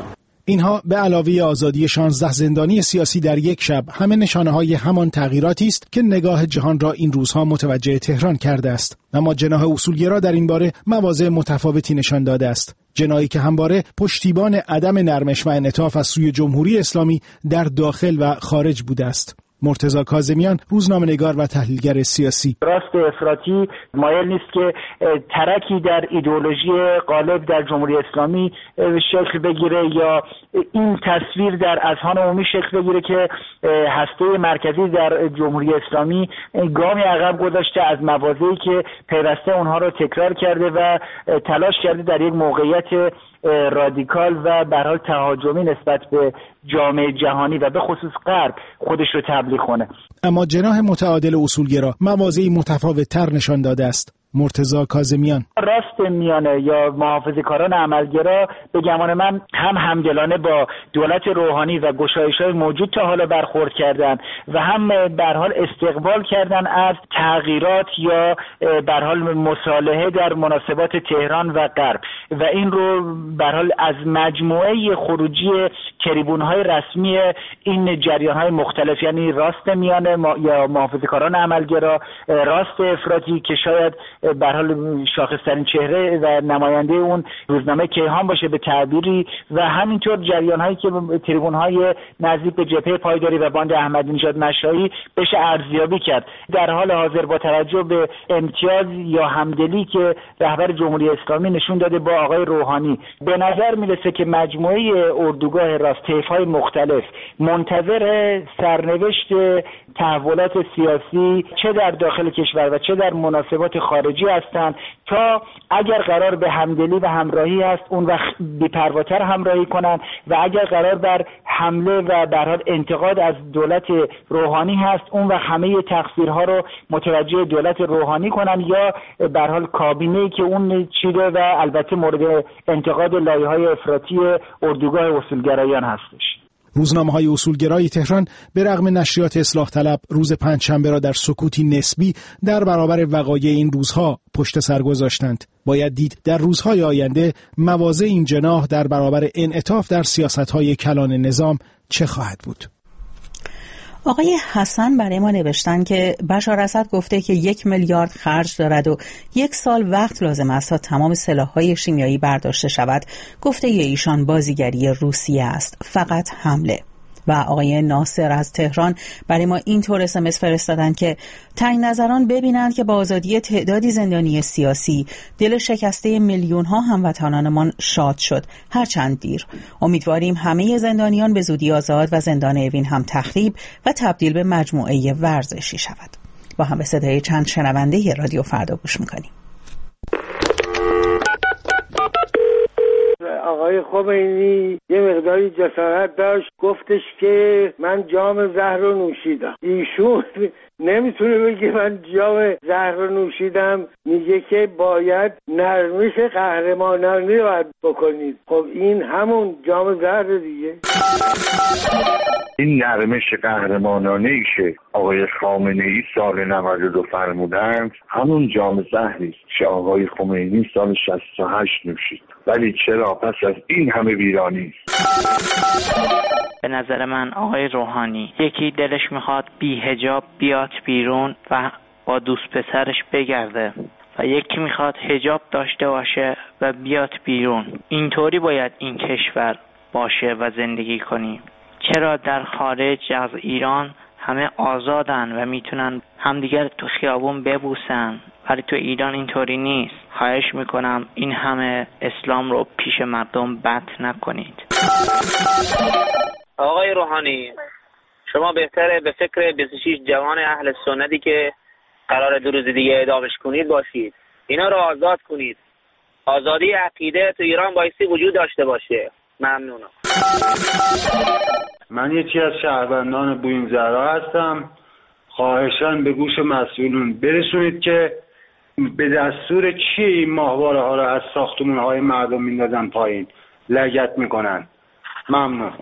اینها به علاوه آزادی 16 زندانی سیاسی در یک شب همه نشانه‌های همان تغییراتی است که نگاه جهان را این روزها متوجه تهران کرده است. اما جناح اصولگرا در این باره مواضع متفاوتی نشان داده است. جناحی که همواره پشتیبان عدم نرمش و انعطاف از سوی جمهوری اسلامی در داخل و خارج بوده است. مرتضی کاظمیان، روزنامه‌نگار و تحلیلگر سیاسی: راست افراطی مایل نیست که ترکی در ایدئولوژی غالب در جمهوری اسلامی شکل بگیره یا این تصویر در اذهان عمومی شکل بگیره که هسته مرکزی در جمهوری اسلامی گامی عقب گذاشته از مواضعی که پیوسته اونها رو تکرار کرده و تلاش کرده در یک موقعیت رادیکال و به هر حال تهاجمی نسبت به جامعه جهانی و به خصوص غرب خودش رو تبلیغ کنه. اما جناح متعادل اصولگرا مواضعی متفاوت‌تر نشان داده است. مرتضی کاظمیان: راست میانه یا محافظه‌کاران عملگرا به گمان من هم همدلانه با دولت روحانی و گشایش‌های موجود تا حالا برخورد کردن و هم به هر حال استقبال کردن از تغییرات یا به هر حال مصالحه در مناسبات تهران و غرب و این رو به هر حال از مجموعه خروجی تریبون‌های رسمی این جریان‌های مختلف، یعنی راست میانه یا محافظه‌کاران عملگرا، راست افراطی که شاید به هر حال شاخص‌ترین چهره و نماینده اون روزنامه کیهان باشه به تعبیری و همینطور جریان‌هایی که تریبون‌های نزدیک به جبهه پایداری و باند احمدی نژاد مشایی بشه ارزیابی کرد. در حال حاضر با توجه به امتیاز یا همدلی که رهبر جمهوری اسلامی نشون داده با آقای روحانی، به نظر میرسه که مجموعه اردوگاه راست طیف‌های مختلف منتظر سرنوشت تحولات سیاسی چه در داخل کشور و چه در مناسبات خارجی هستند تا اگر قرار به همدلی و همراهی هست اون وقت بی‌پرواتر همراهی کنن و اگر قرار بر حمله و به هر حال انتقاد از دولت روحانی هست اون وقت همه تقصیرها رو متوجه دولت روحانی کنن یا به هر حال کابینه‌ای که اون چیده و البته مورد انتقاد لایه‌های افراطی اردوگاه اصولگرایان هستش. روزنامه‌های اصولگرای تهران به رغم نشریات اصلاح طلب روز پنجشنبه را در سکوتی نسبی در برابر وقایع این روزها پشت سر گذاشتند. باید دید در روزهای آینده مواضع این جناح در برابر انعطاف در سیاست‌های کلان نظام چه خواهد بود. آقای حسن برای ما نوشتن که بشار اسد گفته که 1 میلیارد خرج دارد و 1 سال وقت لازم است تا تمام سلاح‌های شیمیایی برداشته شود. گفته ایشان بازیگری روسیه است، فقط حمله. و آقای ناصر از تهران برای ما اینطور SMS فرستادن که تنگ نظران ببینند که با آزادی تعدادی زندانی سیاسی دل شکسته میلیون‌ها هموطنانمان شاد شد، هرچند دیر. امیدواریم همه زندانیان به زودی آزاد و زندان اوین هم تخریب و تبدیل به مجموعه ورزشی شود. با هم به صدای چند شنونده رادیو فردا گوش می‌کنیم. آقای خمینی یه مقداری جسارت داشت، گفتش که من جام زهر رو نوشیدم. ایشون نمیتونه بگه من جام زهر رو نوشیدم، میگه که باید نرمش قهرمانانه رو باید بکنید. خب این همون جام زهر دیگه. این نرمش قهرمانانه ای که آقای خامنه ای سال 92 فرمودند همون جام زهری است که آقای خمینی سال 68 نوشید. ولی چرا پس از این همه ویرانی؟ به نظر من آقای روحانی یکی دلش میخواد بی حجاب بیاد بیرون و با دوست پسرش بگرده و یکی میخواد حجاب داشته باشه و بیاد بیرون. اینطوری باید این کشور باشه و زندگی کنیم. چرا در خارج از ایران همه آزادن و میتونن همدیگر تو خیابون ببوسن ولی تو ایران اینطوری نیست. خواهش میکنم این همه اسلام رو پیش مردم بد نکنید. آقای روحانی شما بهتره به فکر 26 جوان اهل سنتی که قرار 2 روز دیگه اعدامش کنید باشید. اینا رو آزاد کنید. آزادی عقیده تو ایران بایستی وجود داشته باشه. ممنونم. من یکی از شهروندان بوئین‌زهرا هستم. خواهشاً به گوش مسئولون برسونید که به دستور کی این ماهواره ها رو از ساختمون های مردم میندازن پایین، لگد میکنن. ممنون.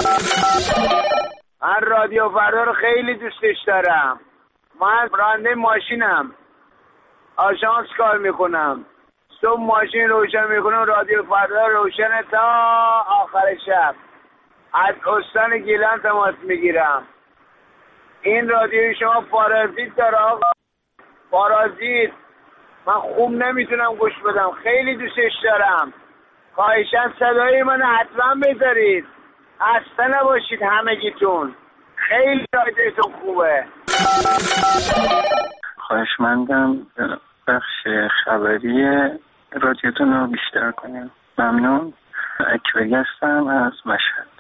من رادیو فردا رو خیلی دوستش دارم. من راننده ماشینم، آژانس کار میکنم. صبح ماشین روشن میکنم، رادیو فردا روشنه تا آخر شب. از استان گیلان تماس میگیرم. این رادیوی شما پارازیت داره آقا، پارازیت. من خوب نمیتونم گوش بدم، خیلی دوستش دارم. خواهشاً صدای من حتما بذارید، خسته نباشید همگیتون، خیلی رادیوتون خوبه. خواهشمندم بخش خبری رادیوتون رو بیشتر کنیم. ممنون. اکبری هستم از مشهد.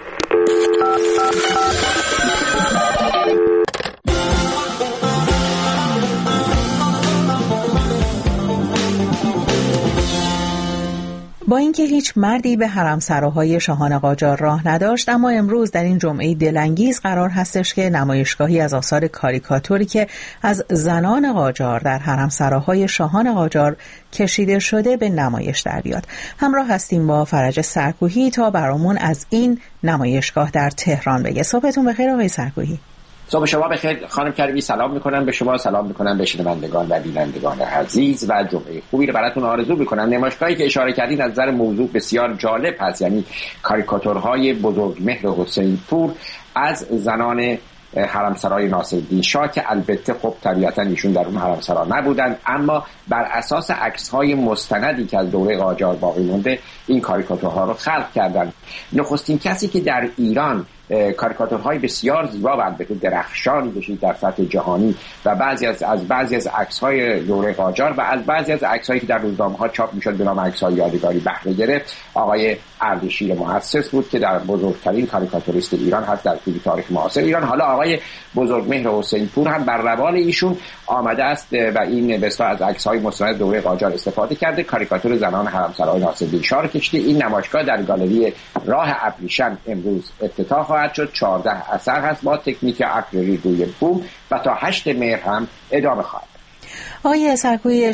با اینکه هیچ مردی به حرمسراهای شاهان قاجار راه نداشت، اما امروز در این جمعه دلانگیز قرار هستش که نمایشگاهی از آثار کاریکاتوری که از زنان قاجار در حرمسراهای شاهان قاجار کشیده شده به نمایش در بیاد. همراه هستیم با فرج سرکوهی تا برامون از این نمایشگاه در تهران بگه. صبحتون بخیر آقای سرکوهی. صبح شما بخیر خانم کریمی. سلام میکنم به شما، سلام میکنم به شنوندگان و بینندگان عزیز و جمعه خوبی رو براتون آرزو میکنم. نمایشگاهی که اشاره کردین از نظر موضوع بسیار جالب هست، یعنی کاریکاتورهای بزرگمهر حسین پور از زنان حرمسرای ناصرالدین شاه که البته خب طبیعتا ایشون در اون حرمسرا نبودن، اما بر اساس عکس‌های مستندی که از دوره قاجار باقی مونده این کاریکاتورها رو خلق کردن. نخستین کسی که در ایران کاریکاتورهای بسیار زیبا و البته درخشانی بشید در سطح جهانی و بعضی از عکس‌های دوره قاجار و از بعضی از عکس‌هایی که در روزنامه‌ها چاپ می‌شد به نام عکس‌های یادگاری بهره گرفت، آقای اردشیر مؤسس بود که در بزرگترین کاریکاتوریست ایران هست در طول تاریخ معاصر ایران. حالا آقای بزرگمهر حسین پور هم بر روال ایشون آمده است و این به اصطلاح از عکس‌های مستند دوره قاجار استفاده کرده، کاریکاتور زنان حرمسرای ناصرالدین شاه رو کشیده. این نمایشگاه در گالری راه ابریشم امروز افتتاح خواهد شد. 14 اثر هست با تکنیک اکریلیک روی بوم و تا 8 مهر هم ادامه خواهد. آقای سرکوهی،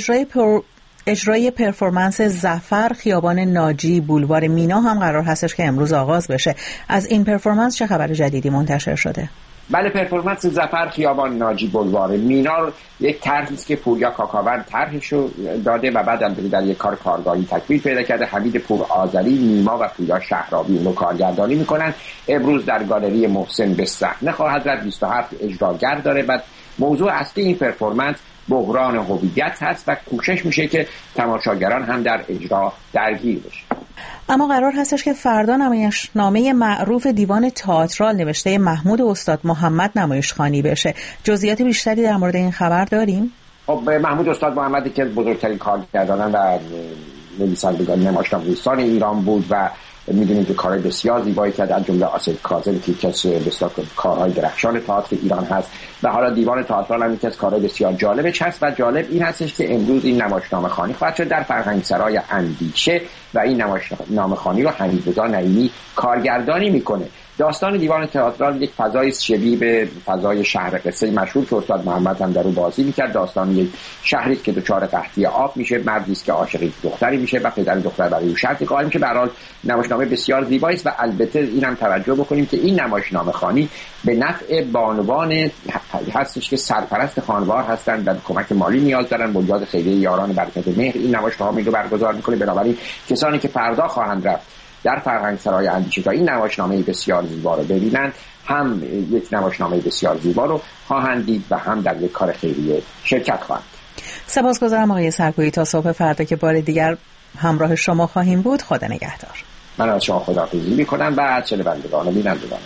اجرای پرفورمنس ظفر خیابان ناجی بولوار مینا هم قرار هستش که امروز آغاز بشه. از این پرفورمنس چه خبر جدیدی منتشر شده؟ بله، پرفورمنس ظفر خیابان ناجی بولوار مینا یک طرحی است که پوریا کاکاوند طرحشو داده و بعد در یک کار کارگاهی تکمیل پیدا کرده. حمید پور آذری، نیما و پوریا شهرابی اونو کارگردانی میکنن. امروز در گالری محسن به صحنه خواهد رفت. 27 اجراگر داره. بعد موضوع اصلی این پرفورمنس بحران هویت هست و کوشش میشه که تماشاگران هم در اجرا درگیر بشن. اما قرار هستش که فردا نمایشنامه معروف دیوان تئاترال نوشته محمود استاد محمد نمایشخوانی بشه. جزئیات بیشتری در مورد این خبر داریم؟ خب محمود استاد محمد که بزرگترین کارگردانان و نویسندگان نمایشنامه‌نویسان ایران بود و میدونیم که کارهای بسیار زیبایی کرد، از جمله آسف کاظم که کسی بسیار کارهای درخشان تئاتر ایران هست و حالا دیوان تئاترال هم یکی از کارهای بسیار جالبش هست. و جالب این هستش که امروز این نمایشنامه خوانی خواهد شد در فرهنگسرای اندیشه و این نمایشنامه خوانی رو حمیدرضا نعیمی کارگردانی میکنه. داستان دیوان تئاترال یک فضای شبیه به فضای شهر قصه مشهور که استاد محمد هم در اون بازی میکرد. داستان یک شهری که دچار قحطی آب میشه، مردی است که عاشق دختری میشه و پدر دختر برای او شرطی قائل میشه. به هر حال نمایشنامه بسیار زیبایی است و البته اینم توجه بکنیم که این نمایشنامه خوانی به نفع بانوان هستش که سرپرست خانوار هستند و کمک مالی نیاز دارن. بنیاد خیریه یاران برکت مهر این نمایشنامه رو برگزار میکنه. بنابراین کسانی که فردا خواهند رفت در فرهنگسرای اندیشه تا این نمایشنامه بسیار زیبا رو ببینند، هم یک نمایشنامه بسیار زیبا رو خواهند دید و هم در یک کار خیریه شرکت خواهند. سپاسگزارم آقای سرکوهی. تا صبح فردا که بار دیگر همراه شما خواهیم بود. خدا نگهدار. من از شما خداحافظی می‌کنم و از شنوندگان و بینندگان.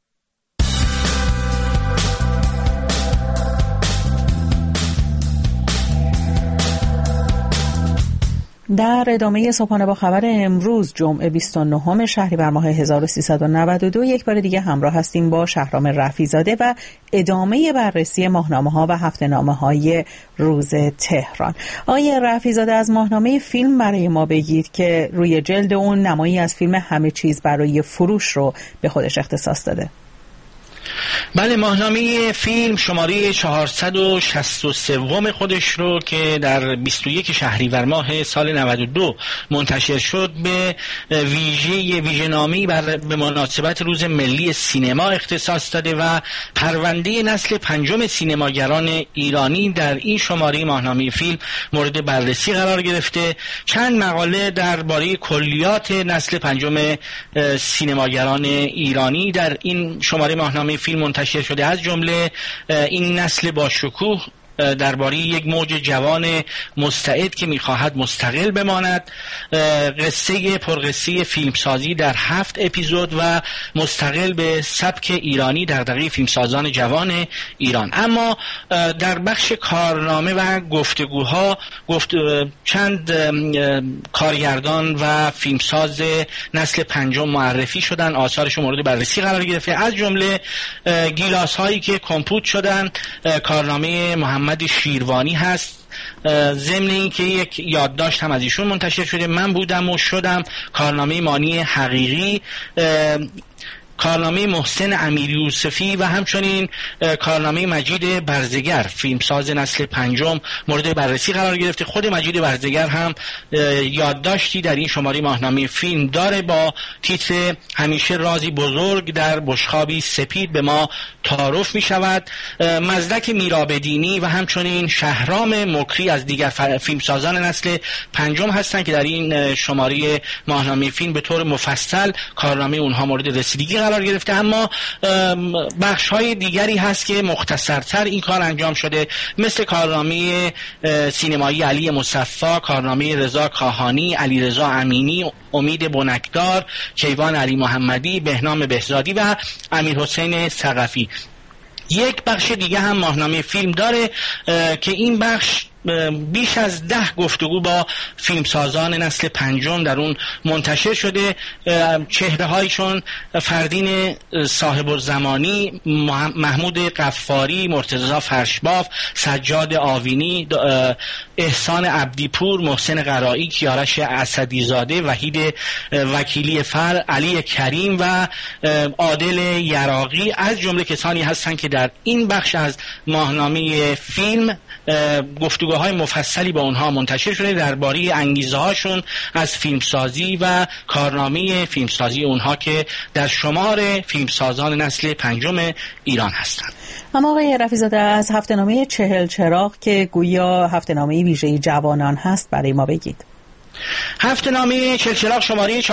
در ادامه صبحانه با خبر امروز جمعه 29 شهریور ماه 1392 یک بار دیگه همراه هستیم با شهرام رفیع‌زاده و ادامه بررسی ماهنامه‌ها و هفته‌نامه‌های روز تهران. آقای رفیع‌زاده، از ماهنامه فیلم برای ما بگید که روی جلد اون نمایی از فیلم همه چیز برای فروش رو به خودش اختصاص داده. بله، ماهنامه فیلم شماره 463 خودش رو که در 21 شهریور ماه سال 92 منتشر شد به ویژه نامی به مناسبت روز ملی سینما اختصاص داده و پرونده نسل پنجم سینماگران ایرانی در این شماره ماهنامه فیلم مورد بررسی قرار گرفته. چند مقاله درباره کلیات نسل پنجم سینماگران ایرانی در این شماره ماهنامه فیلم منتشر شده، از جمله این نسل با شکوه درباره یک موج جوان مستعد که می‌خواهد مستقل بماند، قصه پرقصه فیلمسازی در 7 اپیزود و مستقل به سبک ایرانی دغدغه فیلمسازان جوان ایران. اما در بخش کارنامه و گفتگوها چند کارگردان و فیلمساز نسل پنجم معرفی شدن، آثارشون مورد بررسی قرار گرفته، از جمله گیلاس هایی که کمپوت شدن کارنامه محمد شیروانی هست. ضمن این که یک یادداشت هم از ایشون منتشر شده، من بودم و شدم، کارنامه مانی حقیقی، کارنامه محسن امیریوسفی و همچنین کارنامه مجید برزگر فیلمساز نسل پنجم مورد بررسی قرار گرفته. خود مجید برزگر هم یادداشتی در این شماره ماهنامه فیلم داره با تیتر همیشه رازی بزرگ در بشخابی سپید به ما تعارف می شود. مزدک میرابدینی و همچنین شهرام مکری از دیگر فیلمسازان نسل پنجم هستند که در این شماره ماهنامه فیلم به طور مفصل کارنامه اونها مورد رسیدگی قرار گرفته. اما بخش های دیگری هست که مختصرتر این کار انجام شده، مثل کارنامه سینمایی علی مصفا، کارنامه رضا کاهانی، علی رضا امینی، امید بنکدار، کیوان علی محمدی، بهنام بهزادی و امیر حسین ثقفی. یک بخش دیگه هم ماهنامه فیلم داره که این بخش بیش از 10 گفتگو با فیلمسازان نسل پنجم در اون منتشر شده. چهره هایشون فردین صاحب الزمانی، محمود قفاری، مرتضی فرشباف، سجاد آوینی، احسان عبدیپور، محسن قرایی، کیارش اسدیزاده، وحید وکیلی فر، علی کریم و عادل یراقی از جمله کسانی هستند که در این بخش از ماهنامه فیلم گفتگوهای مفصلی با اونها منتشر شده درباره انگیزه هاشون از فیلمسازی و کارنامه فیلمسازی اونها که در شمار فیلمسازان نسل پنجم ایران هستند. اما آقای رفیع‌زاده، از هفته‌نامه 40 چراغ که گویا هفته‌نامه ویژه جوانان هست برای ما بگید. هفته‌نامه 40 چراغ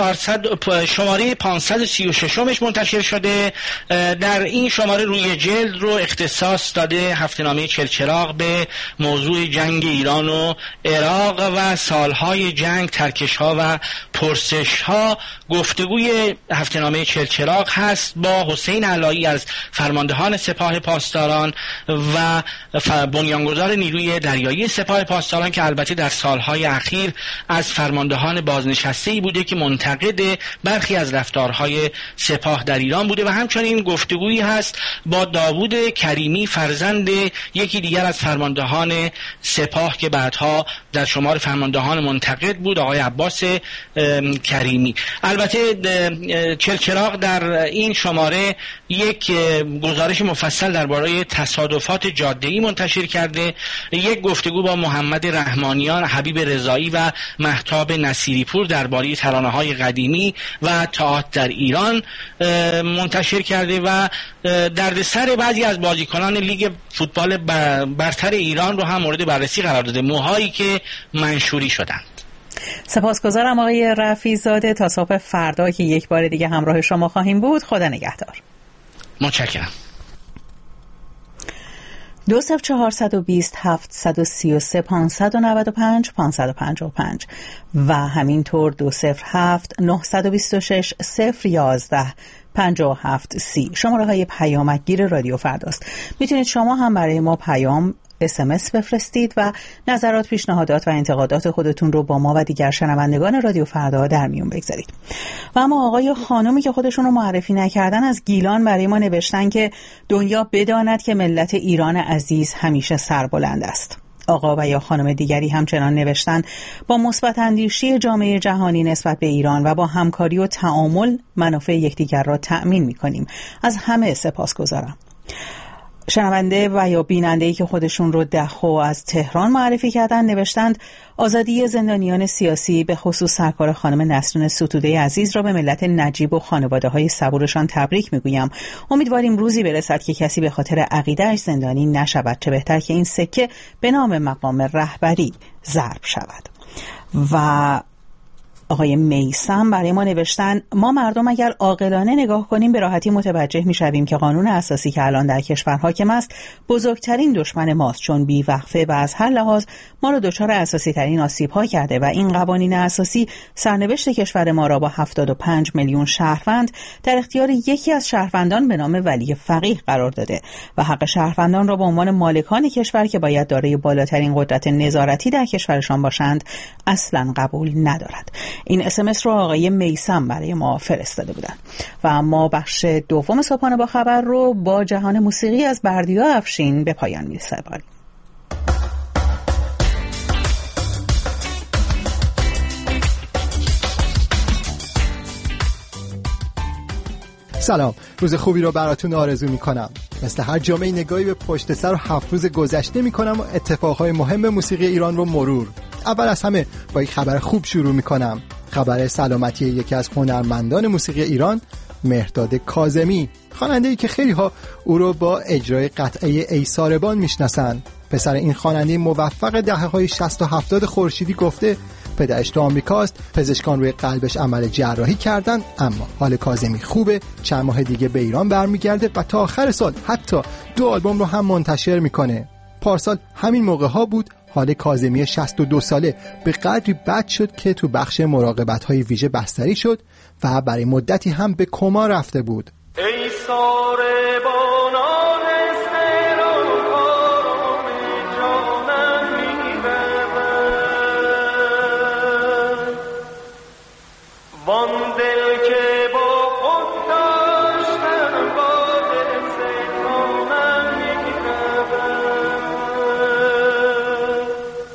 شماره 536 منتشر شده. در این شماره روی جلد رو اختصاص داده هفته‌نامه 40 چراغ به موضوع جنگ ایران و عراق و سالهای جنگ، ترکش‌ها و پرسش‌ها. گفتگوی هفته‌نامه 40 چراغ هست با حسین علایی از فرماندهان سپاه پاسداران و بنیانگذار نیروی دریایی سپاه پاسداران که البته در سالهای اخیر از فرماندهان بازنشسته‌ای بوده که منتقد برخی از رفتارهای سپاه در ایران بوده. و همچنین گفتگویی هست با داوود کریمی، فرزند یکی دیگر از فرماندهان سپاه که بعدها در شمار فرماندهان منتقد بود، آقای عباس کریمی. البته 40 چراغ در این شماره یک گزارش مفصل درباره تصادفات جاده‌ای منتشر کرده، یک گفتگو با محمد رحمانیان، حبیب رضایی و مهتاب نصیریپور درباره ترانه‌های قدیمی و تئاتر در ایران منتشر کرده و دردسر بعضی از بازیکنان لیگ فوتبال برتر ایران رو هم مورد بررسی قرار داده، موهایی که منشوری شدند. سپاسگزارم آقای رفیع‌زاده. تا صبح فردا که یک بار دیگه همراه شما خواهیم بود. خدا نگهدار. متشکرم. 20420 733 595 555 و همینطور 207 926 011 5730 شماره های پیامکگیر رادیو فرداست. میتونید شما هم برای ما پیام SMS بفرستید و نظرات، پیشنهادات و انتقادات خودتون رو با ما و دیگر شنوندگان رادیو فردا در میون بگذارید. و اما آقای خانومی که خودشون رو معرفی نکردن از گیلان برای ما نوشتن که دنیا بداند که ملت ایران عزیز همیشه سربلند است. آقا و یا خانم دیگری همچنان نوشتند با مثبت اندیشی جامعه جهانی نسبت به ایران و با همکاری و تعامل منافع یکدیگر را تأمین می‌کنیم. از همه سپاسگزارم. شنونده و یا بیننده‌ای که خودشون رو دهو از تهران معرفی کردن نوشتند آزادی زندانیان سیاسی به خصوص سرکار خانم نسرین ستوده عزیز را به ملت نجیب و خانواده‌های صبورشان تبریک میگویم. امیدواریم روزی برسد که کسی به خاطر عقیده‌اش زندانی نشود، چه بهتر که این سکه به نام مقام رهبری ضرب شود. و آقای میثم برای ما نوشتن ما مردم اگر عاقلانه نگاه کنیم به راحتی متوجه میشویم که قانون اساسی که الان در کشور حاکم است بزرگترین دشمن ماست، چون بی وقفه و از هر لحاظ ما را دچار اساسی ترین آسیب ها کرده و این قوانین اساسی سرنوشت کشور ما را با 75 میلیون شهروند در اختیار یکی از شهروندان به نام ولی فقیه قرار داده و حق شهروندان را به عنوان مالکان کشور که باید دارای بالاترین قدرت نظارتی در کشورشان باشند اصلا قبول ندارد. این SMS رو آقای میثم برای ما فرستاده بودن. و ما بخش دوم صبحانه با خبر رو با جهان موسیقی از بردیا افشین به پایان می‌رسانیم. سلام، روز خوبی رو براتون آرزو میکنم. مثل هر جمعه نگاهی به پشت سر و 7 روز گذشته میکنم و اتفاقهای مهم موسیقی ایران رو مرور. اول از همه با یک خبر خوب شروع میکنم. خبر سلامتی یکی از هنرمندان موسیقی ایران، مهرداد کاظمی، خواننده‌ای که خیلی ها او رو با اجرای قطعه ای ساربان میشناسن. پسر این خواننده موفق دهه‌های 60 و 70 خورشیدی گفته پدرش تو آمریکاست، پزشکان روی قلبش عمل جراحی کردن، اما حال کاظمی خوبه، چند ماه دیگه به ایران برمیگرده و تا آخر سال حتی 2 آلبوم رو هم منتشر میکنه. پارسال همین موقع ها بود حال کاظمی 62 ساله به قدری بد شد که تو بخش مراقبت‌های ویژه بستری شد و برای مدتی هم به کما رفته بود. ای ساربانان استرام جانم می‌برد وان دل که با خود داشتم باد ستانم می‌رود.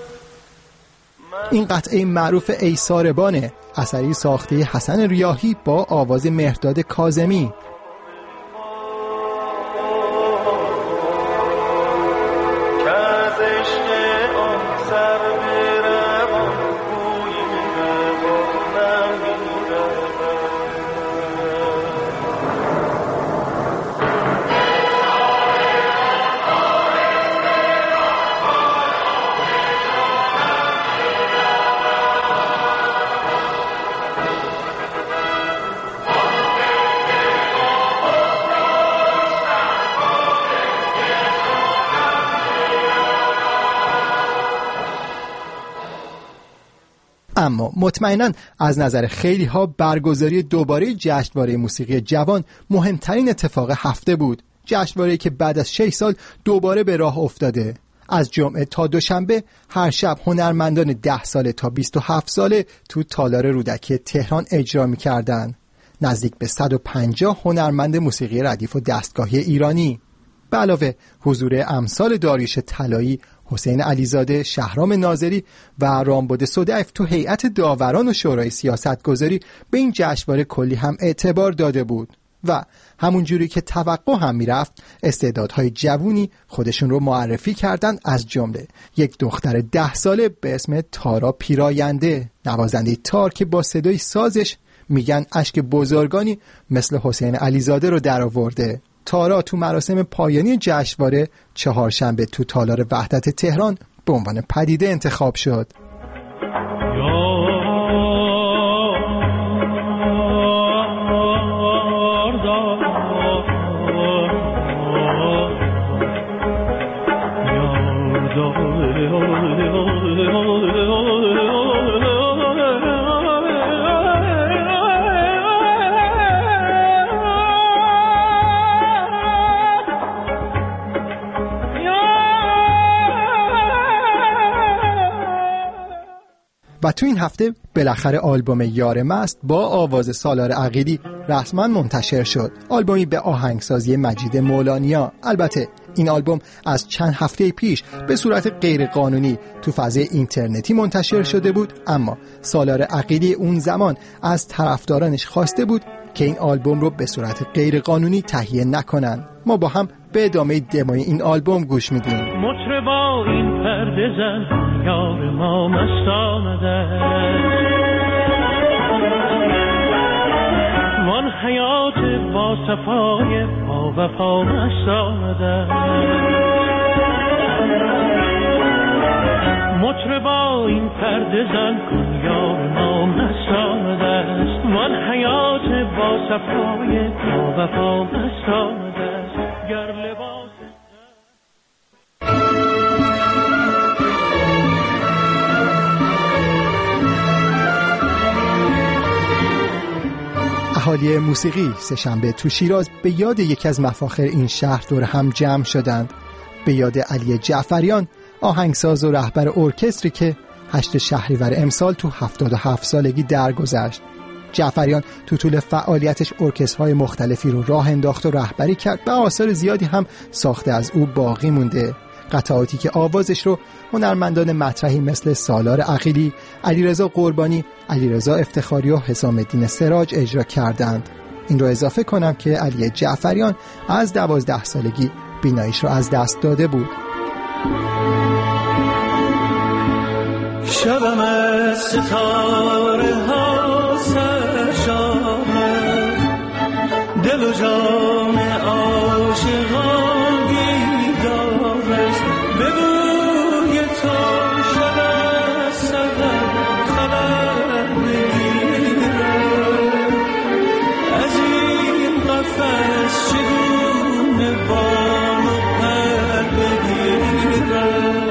این قطعه معروف ای ساربانه، اثری ساخته حسن ریاحی با آواز مهرداد کاظمی. اما مطمئناً از نظر خیلی ها برگزاری دوباره جشنواره موسیقی جوان مهمترین اتفاق هفته بود. جشنواره‌ای که بعد از 6 سال دوباره به راه افتاده. از جمعه تا دوشنبه هر شب هنرمندان 10 ساله تا 27 ساله تو تالار رودکی تهران اجرا می‌کردن. نزدیک به 150 هنرمند موسیقی ردیف و دستگاهی ایرانی. به علاوه حضور امثال داریوش طلایی، حسین علیزاده، شهرام ناظری و رامبد صدیف تو هیئت داوران و شورای سیاستگذاری به این جشنواره کلی هم اعتبار داده بود و همون جوری که توقع هم میرفت استعدادهای جوونی خودشون رو معرفی کردن، از جمله یک دختر 10 ساله به اسم تارا پیراینده، نوازنده تار که با صدای سازش میگن اشک بزرگانی مثل حسین علیزاده رو در آورده. تارا تو مراسم پایانی جشنواره چهارشنبه تو تالار وحدت تهران به عنوان پدیده انتخاب شد. و تو این هفته بالاخره آلبوم یار مست با آواز سالار عقیلی رسما منتشر شد. آلبومی به آهنگسازی مجید مولانیا. البته این آلبوم از چند هفته پیش به صورت غیرقانونی تو فضای اینترنتی منتشر شده بود، اما سالار عقیلی اون زمان از طرفدارانش خواسته بود که این آلبوم رو به صورت غیرقانونی تهیه نکنن. ما با هم به ادامه دموی این آلبوم گوش میدیم. مطربا این پرده زن یار ما مست آمده، وان حیات با صفای با وفا مست آمده. مطربا این پرده زن کن یار ما مست آمده است، وان حیات با صفای با وفا مست آمده است. گر لباس اهالی موسیقی سه‌شنبه تو شیراز به یاد یکی از مفاخر این شهر دور هم جمع شدند، به یاد علی جعفریان، آهنگساز و رهبر ارکستری که 8 شهریور امسال تو 77 سالگی درگذشت. جعفریان تو طول فعالیتش ارکسترهای مختلفی رو راه انداخت و رهبری کرد و آثار زیادی هم ساخته از او باقی مونده. قطعاتی که آوازش رو هنرمندان مطرحی مثل سالار عقیلی، علیرضا قربانی، علیرضا افتخاری و حسام الدین سراج اجرا کردند. این رو اضافه کنم که علی جعفریان از 12 سالگی بیناییش رو از دست داده بود. شبم از ستاره ها سرشانه، دل و جان عاشقان بیدار است، به بوی تو شب از سحر خبر بگیره، از این قفس چگونه بال و پر بگیره.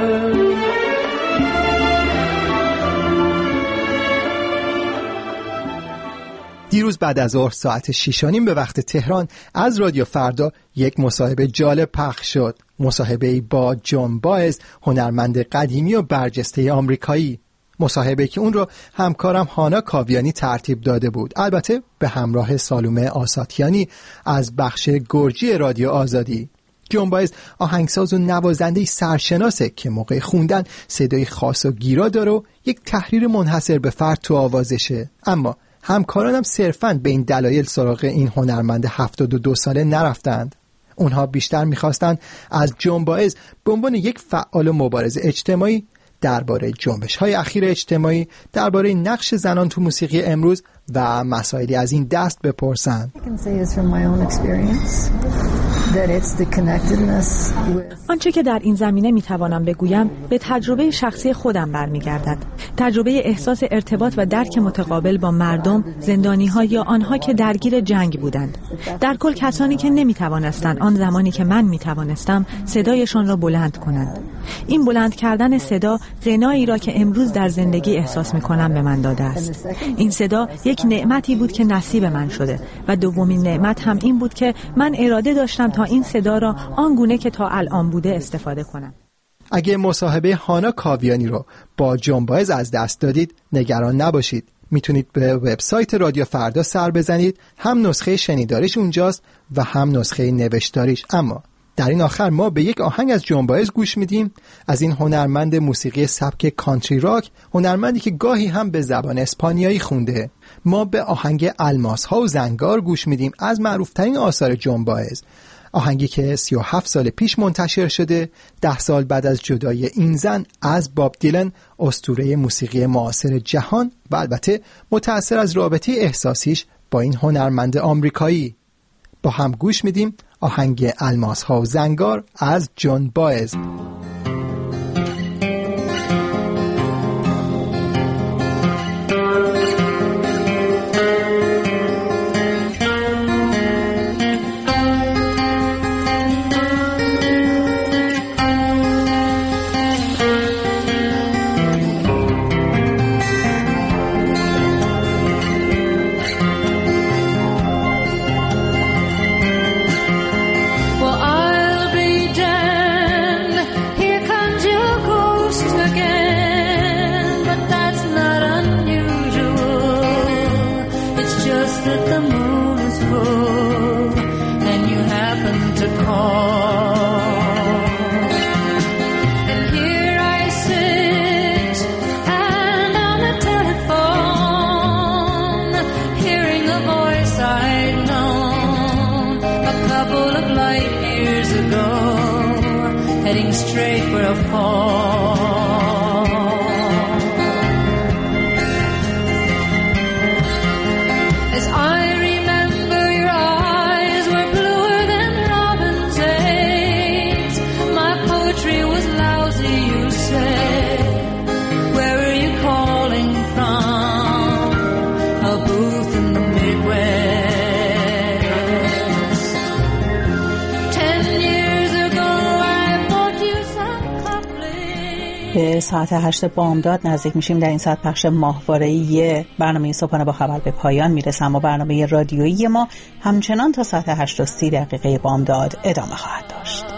دیروز بعد از ظهر ساعت 6:30 به وقت تهران از رادیو فردا یک مصاحبه جالب پخش شد. مصاحبه‌ای با جان بایز، هنرمند قدیمی و برجسته آمریکایی. مصاحبه که اون رو همکارم هانا کاویانی ترتیب داده بود، البته به همراه سالومه آساتیانی از بخش گرجی رادیو آزادی. جان بایز آهنگساز و نوازنده سرشناسه که موقع خوندن صدای خاص و گیرا داره و یک تحریر منحصر به فرد تو آوازشه. اما همکارانم صرفاً به این دلایل سراغ این هنرمند 72 ساله نرفتند. اونها بیشتر میخواستند از جان بایز به عنوان یک فعال و مبارز اجتماعی درباره جنبش‌های اخیر اجتماعی، درباره نقش زنان تو موسیقی امروز و مسائلی از این دست بپرسند. آنچه که در این زمینه میتوانم بگویم به تجربه شخصی خودم برمیگردد. تجربه احساس ارتباط و درک متقابل با مردم، زندانی‌ها یا آنها که درگیر جنگ بودند. در کل کسانی که نمیتوانستند آن زمانی که من میتوانستم صدایشان را بلند کنند. این بلند کردن صدا غنایی را که امروز در زندگی احساس میکنم به من داده است. این صدا یک نعمتی بود که نصیب من شده و دومین نعمت هم این بود که من اراده داشتم تا این صدا را آنگونه که تا الان بوده استفاده کنم. اگه مصاحبه هانا کاویانی رو با جان بایز از دست دادید نگران نباشید. میتونید به وبسایت رادیو فردا سر بزنید، هم نسخه شنیداریش اونجاست و هم نسخه نوشتاریش. اما در این آخر ما به یک آهنگ از جان بایز گوش میدیم، از این هنرمند موسیقی سبک کانتری راک، هنرمندی که گاهی هم به زبان اسپانیایی خونده. ما به آهنگ الماس ها و زنگار گوش میدیم از معروفترین آثار جان بایز، آهنگی که 37 سال پیش منتشر شده، 10 سال بعد از جدایی این زن از باب دیلن، اسطوره موسیقی معاصر جهان و البته متأثر از رابطه احساسیش با این هنرمند آمریکایی. با هم گوش میدیم آهنگ الماس ها و زنگار از جان بایز. heading straight for a fall. As I remember, your eyes were bluer than robin's eggs. My poetry was lousy, you said. Where are you calling from? A booth in the Midwest. 10 years ago I bought you some couplets. به ساعت 8 بامداد نزدیک میشیم. در این ساعت پخش ماهواره‌ای برنامه صبحانه با خبر به پایان میرسه، اما برنامه رادیویی ما همچنان تا ساعت 8:30 بامداد ادامه خواهد داشت.